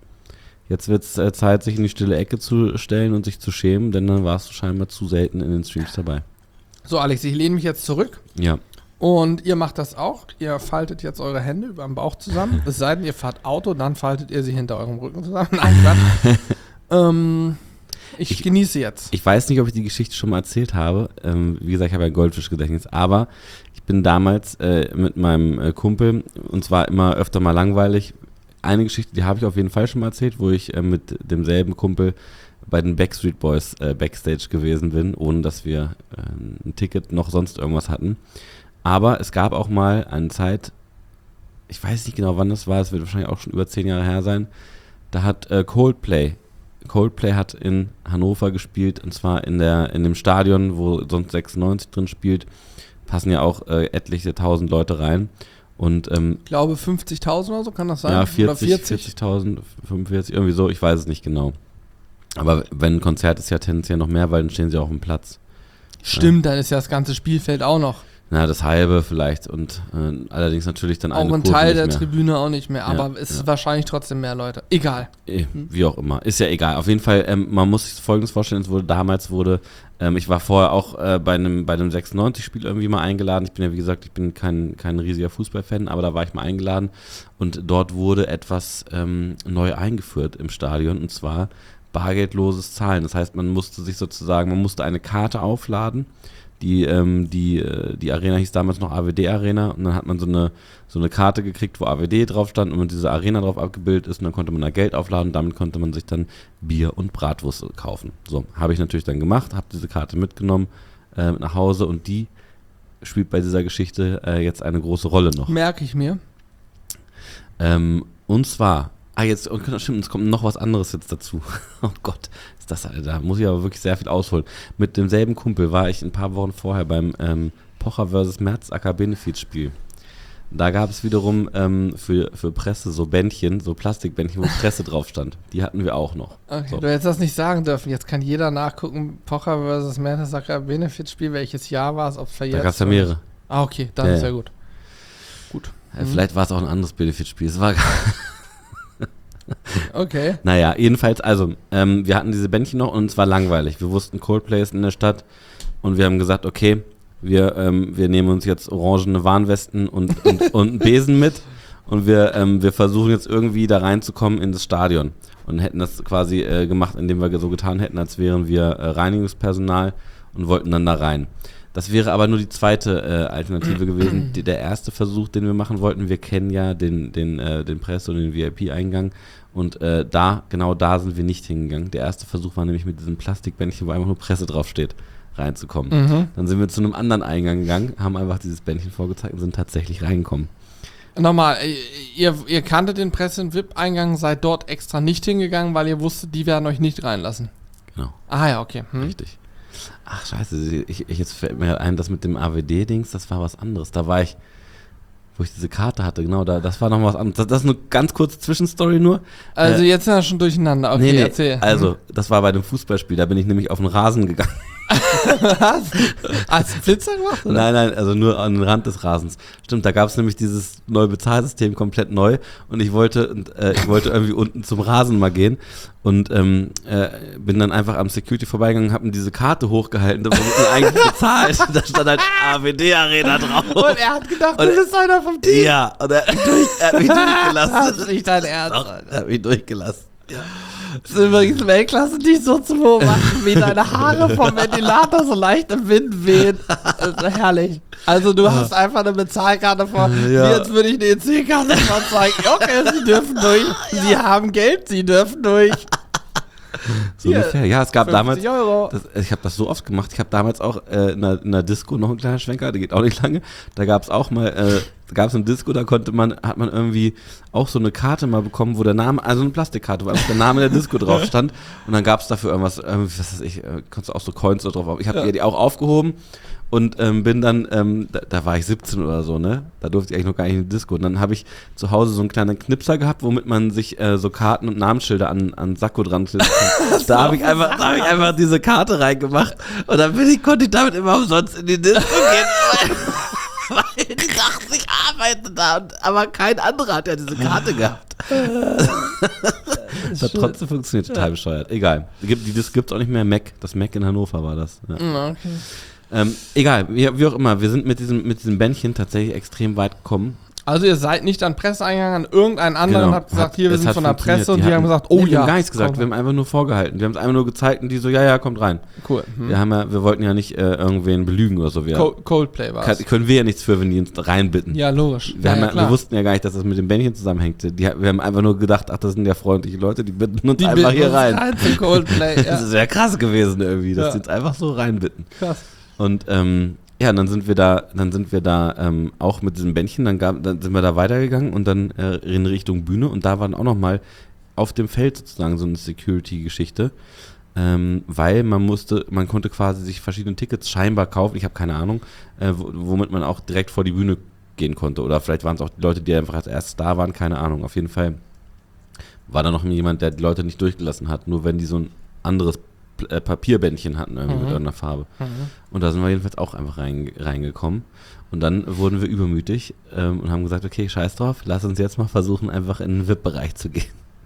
jetzt wird es äh, Zeit, sich in die stille Ecke zu stellen und sich zu schämen, denn dann warst du scheinbar zu selten in den Streams dabei. So, Alex, ich lehne mich jetzt zurück Ja, und ihr macht das auch. Ihr faltet jetzt eure Hände über dem Bauch zusammen. Es sei denn, ihr fahrt Auto, dann faltet ihr sie hinter eurem Rücken zusammen. Nein, Quatsch. ähm, ich, Ich- genieße jetzt. ich weiß nicht, ob ich die Geschichte schon mal erzählt habe. Ähm, wie gesagt, ich habe ja ein Goldfischgedächtnis, aber ich bin damals äh, mit meinem äh, Kumpel, und zwar immer öfter mal langweilig. Eine Geschichte, die habe ich auf jeden Fall schon mal erzählt, wo ich äh, mit demselben Kumpel bei den Backstreet Boys äh, Backstage gewesen bin, ohne dass wir äh, ein Ticket noch sonst irgendwas hatten. Aber es gab auch mal eine Zeit, ich weiß nicht genau wann das war, es wird wahrscheinlich auch schon über zehn Jahre her sein, da hat äh, Coldplay, Coldplay hat in Hannover gespielt, und zwar in der in dem Stadion, wo sonst sechsundneunzig drin spielt, passen ja auch äh, etliche tausend Leute rein. Und ähm, Ich glaube fünfzigtausend oder so, kann das sein? ja, Oder vierzig, vierzig? vierzigtausend, fünfundvierzig, irgendwie so, ich weiß es nicht genau. Aber wenn ein Konzert ist, ja tendenziell noch mehr, weil dann stehen sie auch auf dem Platz. Stimmt, dann ist ja das ganze Spielfeld auch noch. Na, das halbe vielleicht und äh, allerdings natürlich dann Auch eine ein Kurve Teil nicht der mehr. Tribüne auch nicht mehr, Ja, aber es ist ja. wahrscheinlich trotzdem mehr Leute. Egal. Eh, Wie auch immer, ist ja egal. Auf jeden Fall, ähm, man muss sich Folgendes vorstellen, es wurde damals wurde, ähm, ich war vorher auch äh, bei einem bei einem sechsundneunzig-Spiel irgendwie mal eingeladen. Ich bin ja, wie gesagt, ich bin kein, kein riesiger Fußballfan, aber da war ich mal eingeladen und dort wurde etwas ähm, neu eingeführt im Stadion, und zwar bargeldloses Zahlen. Das heißt, man musste sich sozusagen, man musste eine Karte aufladen. Die, ähm, die, äh, die Arena hieß damals noch A W D Arena, und dann hat man so eine, so eine Karte gekriegt, wo A W D drauf stand und mit dieser Arena drauf abgebildet ist, und dann konnte man da Geld aufladen und damit konnte man sich dann Bier und Bratwurst kaufen. So, habe ich natürlich dann gemacht, habe diese Karte mitgenommen äh, nach Hause, und die spielt bei dieser Geschichte äh, jetzt eine große Rolle noch. Merke ich mir. Ähm, und zwar, ah jetzt, und stimmt, es kommt noch was anderes jetzt dazu. Oh Gott, ist das, da muss ich aber wirklich sehr viel ausholen. Mit demselben Kumpel war ich ein paar Wochen vorher beim ähm, Pocher versus. Merzacker Benefizspiel. Da gab es wiederum ähm, für, für Presse so Bändchen, so Plastikbändchen, wo Presse drauf stand. Die hatten wir auch noch. Okay, So. du hättest das nicht sagen dürfen. Jetzt kann jeder nachgucken, Pocher versus. Mertesacker Benefit-Spiel, welches Jahr war es, ob es verjährt Da gab es ja ist oder mehrere. nicht. Ah, okay, dann Ja, ist ja. ja gut. Gut. Äh, Mhm. Vielleicht war es auch ein anderes Benefizspiel. Es war Okay. Naja, jedenfalls, also, ähm, wir hatten diese Bändchen noch und es war langweilig. Wir wussten, Coldplay ist in der Stadt, und wir haben gesagt, okay, wir, ähm, wir nehmen uns jetzt orangene Warnwesten und, und, und einen Besen mit, und wir, ähm, wir versuchen jetzt irgendwie da reinzukommen in das Stadion, und hätten das quasi äh, gemacht, indem wir so getan hätten, als wären wir äh, Reinigungspersonal, und wollten dann da rein. Das wäre aber nur die zweite äh, Alternative gewesen. Die, der erste Versuch, den wir machen wollten, wir kennen ja den, den, äh, den Presse- und den V I P-Eingang, und äh, da, genau da sind wir nicht hingegangen. Der erste Versuch war nämlich mit diesem Plastikbändchen, wo einfach nur Presse draufsteht, reinzukommen. Mhm. Dann sind wir zu einem anderen Eingang gegangen, haben einfach dieses Bändchen vorgezeigt und sind tatsächlich reingekommen. Nochmal, äh, ihr, ihr kanntet den Presse- und V I P-Eingang, seid dort extra nicht hingegangen, weil ihr wusstet, die werden euch nicht reinlassen. Genau, Ah ja, okay. Hm. richtig. Ach scheiße, ich, ich, jetzt fällt mir ein, das mit dem A W D-Dings, das war was anderes. Da war ich, wo ich diese Karte hatte, genau, da, das war noch was anderes. Das, das ist eine ganz kurze Zwischenstory nur. Also Äh, jetzt sind wir schon durcheinander. Okay, nee, nee, erzähl. also, das war bei dem Fußballspiel, da bin ich nämlich auf den Rasen gegangen. Was? Hast du Pizza gemacht? Oder? Nein, nein, also nur an den Rand des Rasens. Stimmt, da gab es nämlich dieses neue Bezahlsystem komplett neu und ich wollte, äh, ich wollte irgendwie unten zum Rasen mal gehen und ähm, äh, bin dann einfach am Security vorbeigegangen, hab ihm diese Karte hochgehalten, da wurde mir eigentlich bezahlt. Da stand halt A W D-Arena drauf. Und er hat gedacht, Und du bist einer vom Team. Ja, und er, durch, er hat mich durchgelassen. Das ist nicht dein Ernst. Doch, er hat mich durchgelassen. Ja. Es ist übrigens Weltklasse, dich so zu beobachten, wie deine Haare vom Ventilator so leicht im Wind wehen. Das ist herrlich. Also du hast einfach eine Bezahlkarte vor, Ja. wie jetzt würde ich eine E C-Karte vorzeigen. Okay, sie dürfen durch. Sie haben Geld, sie dürfen durch. So Hier, ungefähr. Ja, es gab damals, fünfzig Euro. das, ich habe das so oft gemacht, ich habe damals auch äh, in, einer, in einer Disco, noch ein kleiner Schwenker, der geht auch nicht lange, da gab es auch mal, äh, da gab es eine Disco, da konnte man, hat man irgendwie auch so eine Karte mal bekommen, wo der Name, also eine Plastikkarte, wo einfach der Name der Disco drauf stand und dann gab es dafür irgendwas, irgendwie, was weiß ich, äh, konntest du auch so Coins da drauf, ich habe Ja. die auch aufgehoben und ähm, bin dann, ähm, da, da war ich siebzehn oder so, ne, da durfte ich eigentlich noch gar nicht in die Disco und dann habe ich zu Hause so einen kleinen Knipser gehabt, womit man sich äh, so Karten und Namensschilder an, an Sakko dran kleben kann. Da habe ich einfach, da habe ich einfach diese Karte reingemacht und dann bin ich, konnte ich damit immer umsonst in die Disco gehen, weil, weil die dachten, ich arbeite da, und, aber kein anderer hat ja diese Karte gehabt. Das hat trotzdem funktioniert, total bescheuert. Egal, die, gibt- die Disco gibt es auch nicht mehr, Mac, das Mac in Hannover war das. Ja. Ja, okay. Ähm, egal, wie, wie auch immer, wir sind mit diesem, mit diesem Bändchen tatsächlich extrem weit gekommen. Also ihr seid nicht an Presseeingang, an irgendeinen anderen und habt gesagt, Hat- hier, wir es sind hat von der funktioniert. Presse und die, hatten- haben gesagt, oh nee, wir ja. haben gar nichts gesagt, komm. wir haben einfach nur vorgehalten. Wir haben es einfach nur gezeigt und die so, ja, ja, kommt rein. Cool. Hm. Wir, haben ja, wir wollten ja nicht äh, irgendwen belügen oder so. Wir, Co- Coldplay war kann, es. können wir ja nichts für, wenn die uns reinbitten. Ja, logisch. Wir, ja, haben ja, ja, klar. wir wussten ja gar nicht, dass das mit dem Bändchen zusammenhängt. Die, wir haben einfach nur gedacht, ach, das sind ja freundliche Leute, die bitten uns die einfach bitten hier uns rein. rein zu Coldplay. Das Ja. ist ja krass gewesen irgendwie, dass Ja. die uns einfach so reinbitten. Krass. Und ähm, ja, dann sind wir da, dann sind wir da ähm, auch mit diesem Bändchen, dann, gab, dann sind wir da weitergegangen und dann äh, in Richtung Bühne und da waren auch nochmal auf dem Feld sozusagen so eine Security-Geschichte, ähm, weil man musste, man konnte quasi sich verschiedene Tickets scheinbar kaufen, ich habe keine Ahnung, äh, wo, womit man auch direkt vor die Bühne gehen konnte oder vielleicht waren es auch die Leute, die einfach als erstes da waren, keine Ahnung, auf jeden Fall war da noch jemand, der die Leute nicht durchgelassen hat, nur wenn die so ein anderes äh, Papierbändchen hatten irgendwie Mhm. mit irgendeiner Farbe. Mhm. Und da sind wir jedenfalls auch einfach rein, reingekommen. Und dann wurden wir übermütig ähm, und haben gesagt, okay, scheiß drauf, lass uns jetzt mal versuchen, einfach in den V I P-Bereich zu gehen.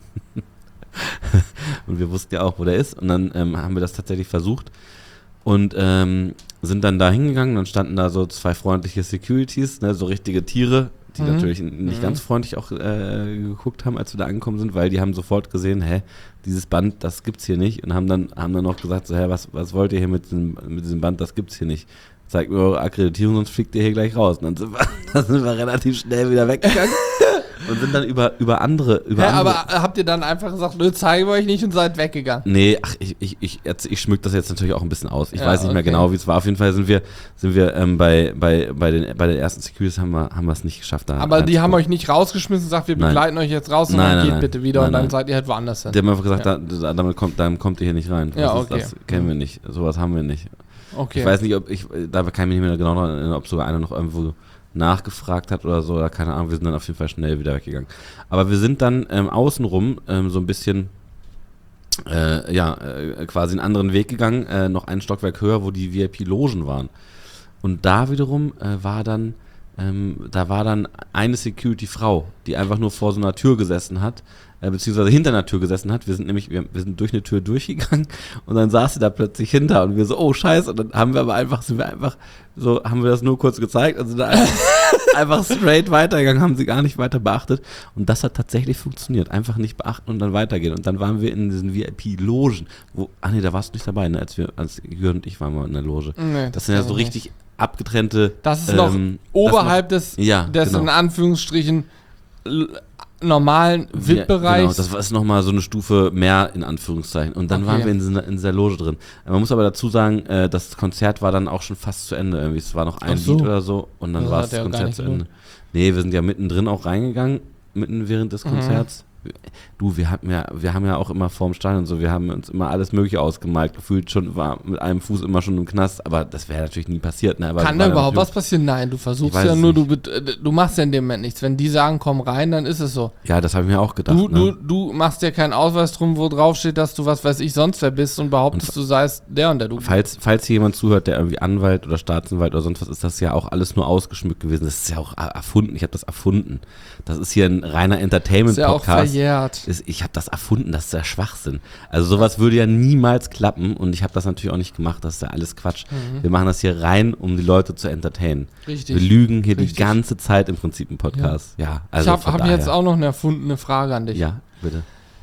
Und wir wussten ja auch, wo der ist. Und dann ähm, haben wir das tatsächlich versucht und ähm, sind dann da hingegangen. Dann standen da so zwei freundliche Securities, ne, so richtige Tiere, die Mhm. natürlich nicht Mhm. ganz freundlich auch äh, geguckt haben, als wir da angekommen sind, weil die haben sofort gesehen, hä, dieses Band, das gibt's hier nicht. Und haben dann, haben dann noch gesagt, so, hä, was, was wollt ihr hier mit diesem, mit diesem Band, das gibt's hier nicht. Zeigt mir eure Akkreditierung, sonst fliegt ihr hier gleich raus. Und dann sind wir, dann sind wir relativ schnell wieder weggegangen und sind dann über, über andere, über Ja, andere. aber habt ihr dann einfach gesagt, nö, zeigen wir euch nicht und seid weggegangen? Nee, ach, ich, ich, ich, jetzt- ich schmück das jetzt natürlich auch ein bisschen aus. Ich Ja, weiß nicht mehr okay. genau, wie es war. Auf jeden Fall sind wir, sind wir ähm, bei, bei, bei, den, bei den ersten Securities haben wir haben wir es nicht geschafft. Da Aber die haben reinzukommen. euch nicht rausgeschmissen und gesagt, wir Nein. begleiten euch jetzt raus und Nein, dann nein, geht nein. bitte wieder Nein, und dann nein. seid ihr halt woanders hin. Die haben einfach gesagt, Ja. da, da, damit, kommt, damit kommt ihr hier nicht rein. Ja, Was ist okay. Das kennen wir nicht. Sowas haben wir nicht. Okay. Ich weiß nicht, ob ich, da kann ich mich nicht mehr genau daran erinnern, ob sogar einer noch irgendwo nachgefragt hat oder so, oder keine Ahnung, wir sind dann auf jeden Fall schnell wieder weggegangen. Aber wir sind dann ähm, außenrum ähm, so ein bisschen, äh, ja, äh, quasi einen anderen Weg gegangen, äh, noch ein Stockwerk höher, wo die V I P-Logen waren. Und da wiederum äh, war dann, ähm, da war dann eine Security-Frau, die einfach nur vor so einer Tür gesessen hat, äh, beziehungsweise hinter einer Tür gesessen hat. Wir sind nämlich, wir, wir sind durch eine Tür durchgegangen und dann saß sie da plötzlich hinter und wir so, oh Scheiße, und dann haben wir aber einfach, sind wir einfach, so haben wir das nur kurz gezeigt und sind da einfach, einfach straight weitergegangen, haben sie gar nicht weiter beachtet und das hat tatsächlich funktioniert. Einfach nicht beachten und dann weitergehen und dann waren wir in diesen V I P-Logen, wo, ah nee, da warst du nicht dabei, ne, als wir, als Jürgen und ich waren mal in der Loge. Nee, Das sind ja so nicht. richtig abgetrennte. Das ist noch ähm, oberhalb des, das noch, ja, des genau. in Anführungsstrichen l- normalen V I Ja, P-Bereichs. Genau, das ist nochmal so eine Stufe mehr in Anführungszeichen. Und dann Okay. waren wir in dieser, in dieser Loge drin. Man muss aber dazu sagen, äh, das Konzert war dann auch schon fast zu Ende irgendwie. Es war noch ein Ach so. Lied oder so und dann Das war hat das ja gar Konzert nicht zu Ende. Nee, wir sind ja mittendrin auch reingegangen, mitten während des Mhm. Konzerts. du, wir haben ja, wir haben ja auch immer vorm Stadion und so, wir haben uns immer alles Mögliche ausgemalt, gefühlt schon, war mit einem Fuß immer schon im Knast, aber das wäre natürlich nie passiert. Ne? Aber Kann da überhaupt was passieren? Nein, du versuchst ja nur, du, du machst ja in dem Moment nichts. Wenn die sagen, komm rein, dann ist es so. Ja, das habe ich mir auch gedacht. Du, ne? du, du machst ja keinen Ausweis drum, wo drauf steht, dass du was weiß ich sonst wer bist und behauptest, und du seist der und der du. Falls, falls hier jemand zuhört, der irgendwie Anwalt oder Staatsanwalt oder sonst was ist, das ja auch alles nur ausgeschmückt gewesen. Das ist ja auch erfunden. Ich habe das erfunden. Das ist hier ein reiner Entertainment-Podcast. Ist ja auch verjährt. Ist, ich habe das erfunden, das ist ja Schwachsinn. Also sowas würde ja niemals klappen und ich habe das natürlich auch nicht gemacht, das ist ja alles Quatsch. Mhm. Wir machen das hier rein, um die Leute zu entertainen. Richtig. Wir lügen hier Richtig. die ganze Zeit im Prinzip im Podcast. Ja, ja also ich habe hab jetzt auch noch eine erfundene Frage an dich. Ja, bitte.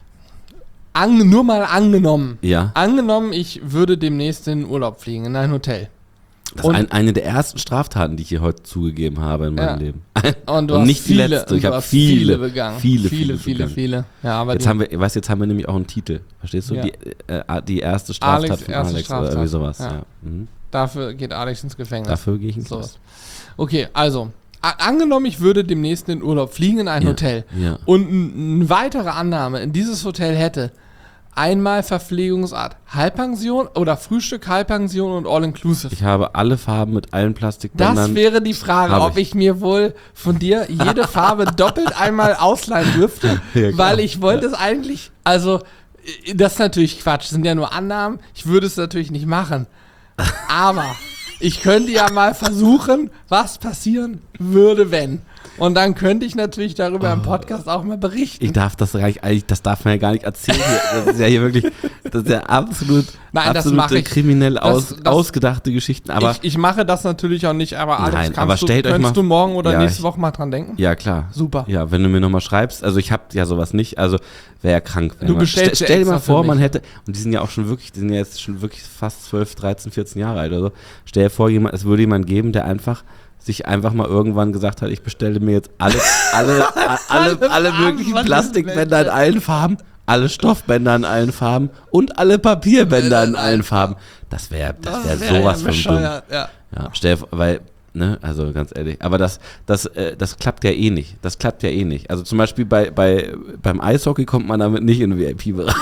An, nur mal angenommen. Ja. Angenommen, ich würde demnächst in den Urlaub fliegen, in ein Hotel. Das ist ein, eine der ersten Straftaten, die ich hier heute zugegeben habe in meinem ja. Leben. Und du und hast nicht viele, die letzte. Ich du habe hast viele, viele begangen. Viele, viele, viele, viele. viele. Ja, aber jetzt die, haben wir, weißt, jetzt haben wir nämlich auch einen Titel. Verstehst du? Ja. Die, äh, die erste Straftat Alex, von erste Alex Straftat. oder irgendwie sowas. Ja. Ja. Mhm. Dafür geht Alex ins Gefängnis. Dafür gehe ich ins so. Gefängnis. Okay, also, a- angenommen, ich würde demnächst in den Urlaub fliegen in ein Ja. Hotel Ja. und n- eine weitere Annahme in dieses Hotel hätte einmal Verpflegungsart Halbpension oder Frühstück, Halbpension und All-Inclusive. Ich habe alle Farben mit allen Plastikbändern. Das wäre die Frage, Hab ob ich. ich mir wohl von dir jede Farbe doppelt einmal ausleihen dürfte, Ja, klar. weil ich wollte es eigentlich, also äh, das ist natürlich Quatsch, das sind ja nur Annahmen, ich würde es natürlich nicht machen, aber ich könnte ja mal versuchen, was passieren würde, wenn. Und dann könnte ich natürlich darüber im Podcast auch mal berichten. Ich darf das gar nicht, eigentlich, das darf man ja gar nicht erzählen. Hier. Das ist ja hier wirklich, das ist ja absolut, Nein, das absolute mache ich. kriminell aus, Das- das- ausgedachte Geschichten. Aber ich, ich mache das natürlich auch nicht, aber Alex, Nein, kannst aber du, stellt euch könntest mal- du morgen oder Ja, nächste ich- Woche mal dran denken? ja, klar. Super. Ja, wenn du mir nochmal schreibst, also ich habe ja sowas nicht, also wäre ja krank. wenn Du man- bestellst stell, ja stell dir mal extra vor, für man mich. hätte, und die sind ja auch schon wirklich, die sind ja jetzt schon wirklich fast zwölf, dreizehn, vierzehn Jahre alt oder so. Stell dir vor, jemand, es würde jemand geben, der einfach sich einfach mal irgendwann gesagt hat, ich bestelle mir jetzt alle, alle, alle, alle, alle Farben möglichen von Plastikbänder in allen Farben, alle Stoffbänder in allen Farben und alle Papierbänder in allen Farben. Das wäre, das wäre wär sowas ja von dumm. bescheuert, ja. Ja, stell dir vor, weil, ne, also ganz ehrlich, aber das, das, äh, das klappt ja eh nicht. Das klappt ja eh nicht. Also zum Beispiel bei, bei, beim Eishockey kommt man damit nicht in den V I P-Bereich.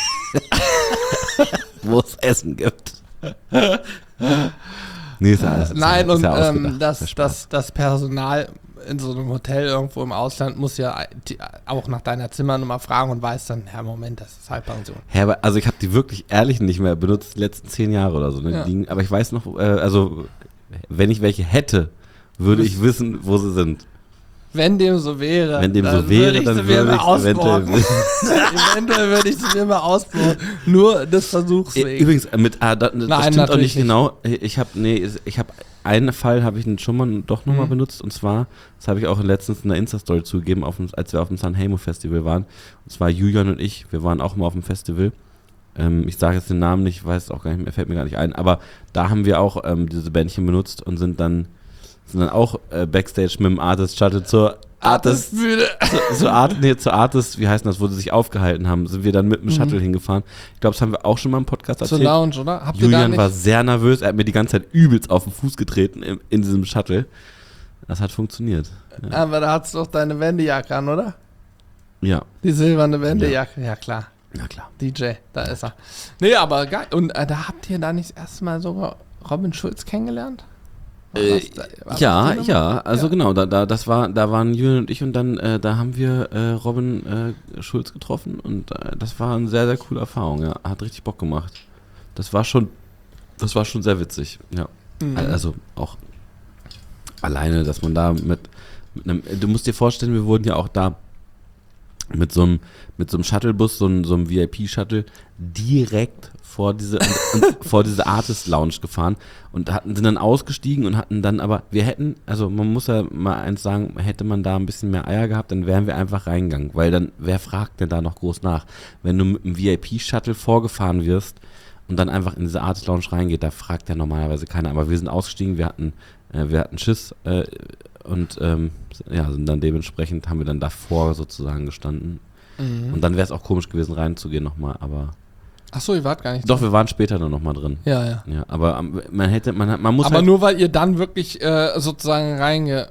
Wo es Essen gibt. Nee, ist ja alles, ist Nein, ja, ist und ja ähm, ausgedacht. das, ist Spaß. das, das Personal in so einem Hotel irgendwo im Ausland muss ja die- auch nach deiner Zimmernummer fragen und weiß dann, ja, Moment, das ist Halbpension. Hä, aber, also ich habe die wirklich ehrlich nicht mehr benutzt, die letzten zehn Jahre oder so. Ne? Ja. Die liegen, aber ich weiß noch, äh, also wenn ich welche hätte, würde ich wissen, wo sie sind. Wenn dem so wäre, Wenn dem dann so wäre, würde ich dann sie mir würde mal ich ausborgen. eventuell- Eventuell würde ich sie mir mal ausborgen. Nur des Versuchs wegen. Übrigens, äh, mit, ah, das, das Nein, stimmt auch natürlich nicht genau. Ich habe, nee, ich habe einen Fall habe ich ihn schon mal doch nochmal Mhm. benutzt und zwar, das habe ich auch letztens in der Insta-Story zugegeben, auf dem, als wir auf dem San Hemo Festival waren. Und zwar Julian und ich, wir waren auch mal auf dem Festival. Ähm, ich sage jetzt den Namen nicht, weiß auch gar nicht mehr, fällt mir gar nicht ein, aber da haben wir auch ähm, diese Bändchen benutzt und sind dann, sind dann auch äh, Backstage mit dem Artist Shuttle zur Artist, Bühne. zu, zu Art, nee, zu Artist, wie heißt das, wo sie sich aufgehalten haben, sind wir dann mit dem Shuttle hingefahren. Ich glaube, das haben wir auch schon mal im Podcast Zur erzählt. Lounge, oder? Habt ihr da Julian nicht? war sehr nervös, er hat mir die ganze Zeit übelst auf den Fuß getreten in, in diesem Shuttle. Das hat funktioniert. Ja. Aber da hast du doch deine Wendejacke an, oder? Ja, Die silberne Wendejacke, ja, klar. na klar. D J, da ist er. Nee, aber geil. Und äh, da habt ihr da nicht das erste Mal sogar Robin Schulz kennengelernt? War Äh, das da- war das ja, die Nummer? ja, also Ja. genau, da, da, das war, da waren Julian und ich und dann, äh, da haben wir äh, Robin äh, Schulz getroffen und äh, das war eine sehr, sehr coole Erfahrung, ja, hat richtig Bock gemacht. Das war schon, das war schon sehr witzig, ja. Mhm. Also auch alleine, dass man da mit, mit einem, du musst dir vorstellen, wir wurden ja auch da mit so einem, mit so einem Shuttlebus, so einem, so einem V I P-Shuttle direkt vor diese, und, und vor diese Artist Lounge gefahren und hatten, sind dann ausgestiegen und hatten dann aber, wir hätten, also man muss ja mal eins sagen, hätte man da ein bisschen mehr Eier gehabt, dann wären wir einfach reingegangen, weil dann, wer fragt denn da noch groß nach? Wenn du mit einem V I P-Shuttle vorgefahren wirst und dann einfach in diese Artist Lounge reingeht, da fragt ja normalerweise keiner, aber wir sind ausgestiegen, wir hatten, äh, wir hatten Schiss, äh, und ähm, ja, sind dann dementsprechend, haben wir dann davor sozusagen gestanden. Mhm. Und dann wäre es auch komisch gewesen, reinzugehen nochmal, aber Achso, ihr wart gar nicht doch, drin. wir waren später dann nochmal drin. Ja, ja. Ja, aber ähm, man hätte, man, hat- man muss Aber halt, nur weil ihr dann wirklich äh, sozusagen reinge...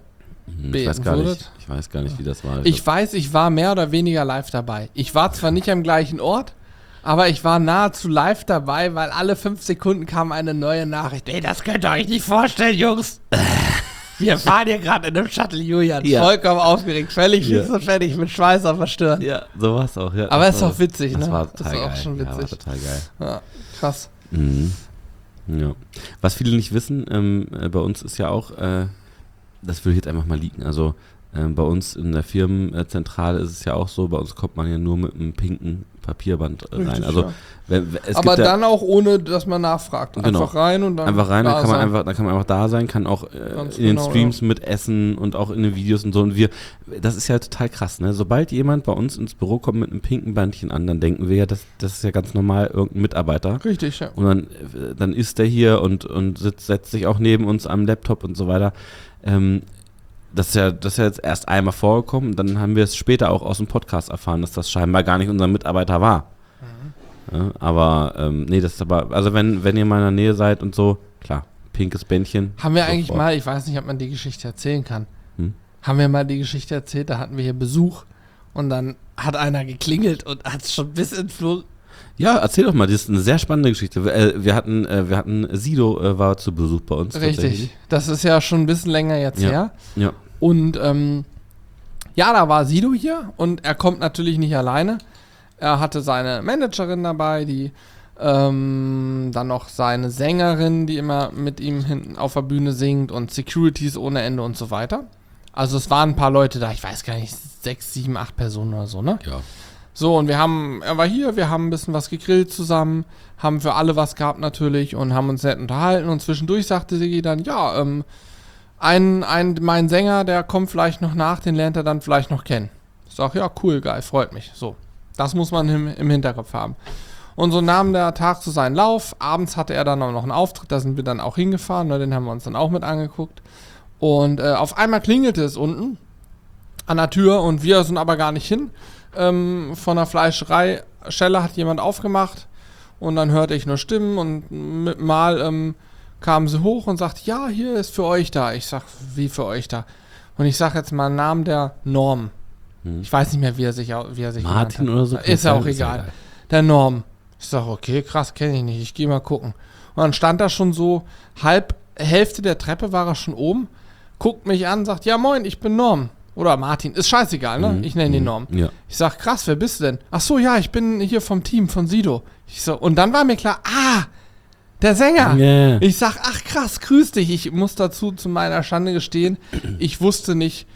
Hm, ich weiß gar nicht, ich weiß gar nicht, wie das war. Ich weiß, ich war mehr oder weniger live dabei. Ich war zwar nicht am gleichen Ort, aber ich war nahezu live dabei, weil alle fünf Sekunden kam eine neue Nachricht. Ey, das könnt ihr euch nicht vorstellen, Jungs. Wir fahren hier gerade in einem Shuttle, Julian. Ja. Vollkommen aufgeregt, völlig Ja. fix und fertig, mit Schweiß auf der Stirn. Ja, so war es auch, ja. Aber das ist war- auch witzig, das ne? War Das total ist auch geil. schon Ja, war witzig. total geil. Ja, krass. Mhm. Ja. Was viele nicht wissen, ähm, äh, bei uns ist ja auch, äh, das will ich jetzt einfach mal leaken, also ähm, bei uns in der Firmenzentrale ist es ja auch so, bei uns kommt man ja nur mit einem pinken Papierband äh, rein. Richtig, Also ja. wenn, wenn- es Aber gibt ja, dann auch ohne, dass man nachfragt. Genau. Einfach rein und dann einfach rein, da dann kann man sein. einfach, dann kann man einfach da sein, kann auch äh, Ganz in den genau, Streams mit essen und auch in den Videos und so. Und wir, das ist ja total krass, ne? Sobald jemand bei uns ins Büro kommt mit einem pinken Bandchen an, dann denken wir ja, das, das ist ja ganz normal irgendein Mitarbeiter. Richtig, ja. Und dann, äh, dann ist der hier und, und sitzt, setzt sich auch neben uns am Laptop und so weiter. Ähm, das ist ja, das ist ja jetzt erst einmal vorgekommen. Dann haben wir es später auch aus dem Podcast erfahren, dass das scheinbar gar nicht unser Mitarbeiter war. Ja, aber, ähm, nee, das ist aber, also wenn, wenn ihr mal in der Nähe seid und so, klar, pinkes Bändchen. Haben wir eigentlich sofort. mal, ich weiß nicht, ob man die Geschichte erzählen kann. Hm? Haben wir mal die Geschichte erzählt, da hatten wir hier Besuch und dann hat einer geklingelt und hat es schon bis ins Flur. Ja, erzähl doch mal, das ist eine sehr spannende Geschichte. Wir, äh, wir hatten, äh, wir hatten, Sido äh, war zu Besuch bei uns. Richtig. tatsächlich. Das ist ja schon ein bisschen länger jetzt Ja. her. Ja. Und ähm, ja, da war Sido hier und er kommt natürlich nicht alleine. Er hatte seine Managerin dabei, die ähm, dann noch seine Sängerin, die immer mit ihm hinten auf der Bühne singt und Securities ohne Ende und so weiter. Also es waren ein paar Leute da, ich weiß gar nicht, sechs, sieben, acht Personen oder so, ne? Ja. So, und wir haben, er war hier, wir haben ein bisschen was gegrillt zusammen, haben für alle was gehabt natürlich und haben uns nett unterhalten und zwischendurch sagte Sigi dann, ja, ähm, ein, ein, mein Sänger, der kommt vielleicht noch nach, den lernt er dann vielleicht noch kennen. Ich sag, ja, cool, geil, freut mich. So, das muss man im, im Hinterkopf haben. Und so nahm der Tag so seinen Lauf. Abends hatte er dann auch noch einen Auftritt, da sind wir dann auch hingefahren, ne, den haben wir uns dann auch mit angeguckt. Und äh, auf einmal klingelte es unten an der Tür und wir sind aber gar nicht hin. Ähm, von der Fleischerei, Schelle hat jemand aufgemacht und dann hörte ich nur Stimmen und mit mal ähm, kamen sie hoch und sagte, ja, hier ist für euch da. Ich sag, wie für euch da? Und ich sag jetzt mal einen Namen der Norm. Hm. Ich weiß nicht mehr, wie er sich, au- wie er sich Martin genannt oder hat. so. Ist ja auch Ist ja egal. egal. Der Norm. Ich sag, okay, krass, kenne ich nicht. Ich gehe mal gucken. Und dann stand er schon so, halb, Hälfte der Treppe war er schon oben, guckt mich an, sagt, ja moin, ich bin Norm. Oder Martin, ist scheißegal, ne? Mhm. Ich nenne ihn Mhm. Norm. Ja. Ich sag, krass, wer bist du denn? Ach so, ja, ich bin hier vom Team von Sido. Ich so, und dann war mir klar, ah, der Sänger. Yeah. Ich sag, ach krass, grüß dich. Ich muss dazu zu meiner Schande gestehen, ich wusste nicht,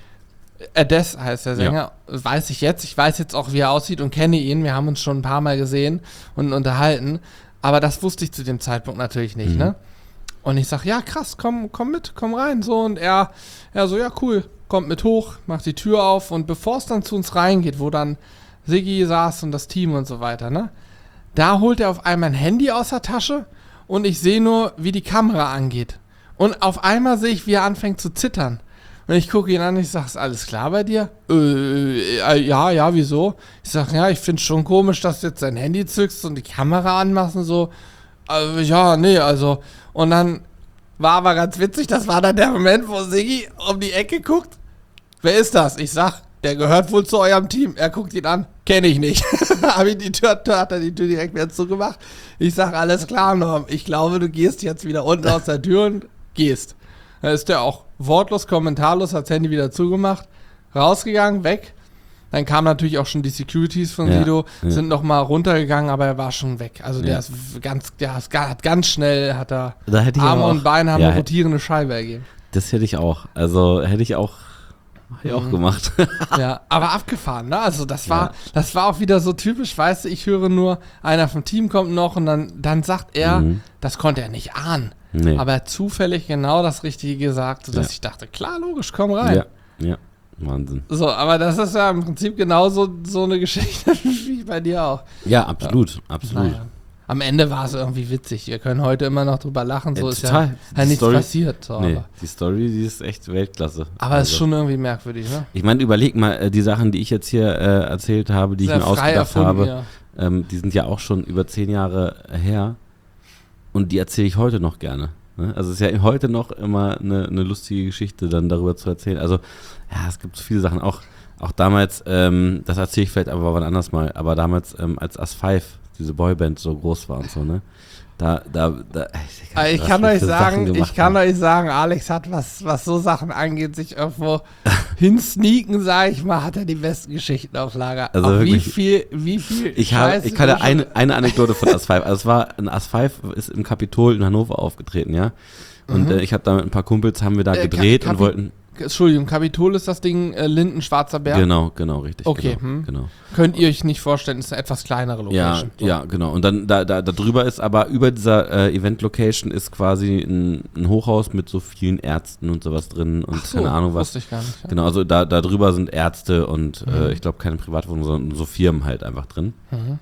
Ades heißt der Sänger, weiß ich jetzt. Ich weiß jetzt auch, wie er aussieht und kenne ihn. Wir haben uns schon ein paar Mal gesehen und unterhalten. Aber das wusste ich zu dem Zeitpunkt natürlich nicht, Mhm. ne? Und ich sag, ja krass, komm, komm mit, komm rein. So, und er, er so, ja cool, kommt mit hoch, macht die Tür auf. Und bevor es dann zu uns reingeht, wo dann Siggi saß und das Team und so weiter, ne? Da holt er auf einmal ein Handy aus der Tasche und ich sehe nur, wie die Kamera angeht. Und auf einmal sehe ich, wie er anfängt zu zittern. Und ich gucke ihn an und ich sage, ist alles klar bei dir? Äh, äh, ja, ja, wieso? Ich sage, ja, ich finde es schon komisch, dass du jetzt dein Handy zückst und die Kamera anmachst und so. Äh, ja, nee, also. Und dann war aber ganz witzig, das war dann der Moment, wo Siggi um die Ecke guckt. Wer ist das? Ich sag, der gehört wohl zu eurem Team. Er guckt ihn an, kenne ich nicht. Hab ich die Tür, hat er die Tür direkt wieder zugemacht. Ich sag, alles klar, Norm. Ich glaube, du gehst jetzt wieder unten aus der Tür und gehst. Dann ist der auch wortlos, kommentarlos, hat das Handy wieder zugemacht, rausgegangen, weg. Dann kamen natürlich auch schon die Securities von Ja, Sido, ja. sind noch mal runtergegangen, aber er war schon weg. Also der Ja. ist ganz, der ist, ga- hat ganz schnell, hat er Da hätte ich Arme aber auch, und Beine haben ja, eine rotierende Scheibe ergeben. das hätte ich auch. Also hätte ich auch, hätte ich auch Mhm. gemacht. Ja, aber abgefahren, ne? Also das war, Ja. das war auch wieder so typisch, weißt du, ich höre nur, einer vom Team kommt noch und dann, dann sagt er, Mhm. das konnte er nicht ahnen. Nee. Aber er hat zufällig genau das Richtige gesagt, sodass Ja. ich dachte, klar, logisch, komm rein. Ja, ja, Wahnsinn. So, aber das ist ja im Prinzip genauso so eine Geschichte wie bei dir auch. Ja, absolut, absolut. Naja. Am Ende war es irgendwie witzig. Wir können heute immer noch drüber lachen, so Ja, ist total. ja, Die ja nichts Story- passiert. So, Nee, aber die Story, die ist echt Weltklasse. aber es ist Also, schon irgendwie merkwürdig, ne? ich meine, überleg mal, äh, die Sachen, die ich jetzt hier äh, erzählt habe, die Sehr ich mir frei ausgedacht erfunden, habe, ja. ähm, die sind ja auch schon über zehn Jahre her und die erzähle ich heute noch gerne. Ne? Also es ist ja heute noch immer eine, eine lustige Geschichte, dann darüber zu erzählen. Also ja, es gibt so viele Sachen. Auch, auch damals, ähm, das erzähle ich vielleicht aber wann anders mal, aber damals, ähm, als As Five, diese Boyband, so groß war und so, ne? Da, da, da, ich kann, ich kann euch sagen, ich kann euch sagen, Alex hat, was, was so Sachen angeht, sich irgendwo hinsneaken, sag ich mal, hat er die besten Geschichten auf Lager. Also Auch wirklich, wie viel, wie viel ich, habe, ich kann dir eine, eine Anekdote von As Five. Also es war, ein As Five ist im Kapitol in Hannover aufgetreten, ja. Und mhm. äh, ich habe da mit ein paar Kumpels, haben wir da äh, gedreht Ka- und wollten... Entschuldigung, Kapitol ist das Ding äh, Linden, Schwarzer Berg? Genau, genau, richtig. Okay, genau, hm. genau. Könnt ihr euch nicht vorstellen, ist eine etwas kleinere Location. Ja, so. ja, genau. Und dann da, da, da drüber ist aber, über dieser äh, Event-Location ist quasi ein, ein Hochhaus mit so vielen Ärzten und sowas drin und Ach so, keine Ahnung was. Wusste ich gar nicht. Ja. Genau, also da, da drüber sind Ärzte und mhm. äh, ich glaube keine Privatwohnungen, sondern so Firmen halt einfach drin. Mhm.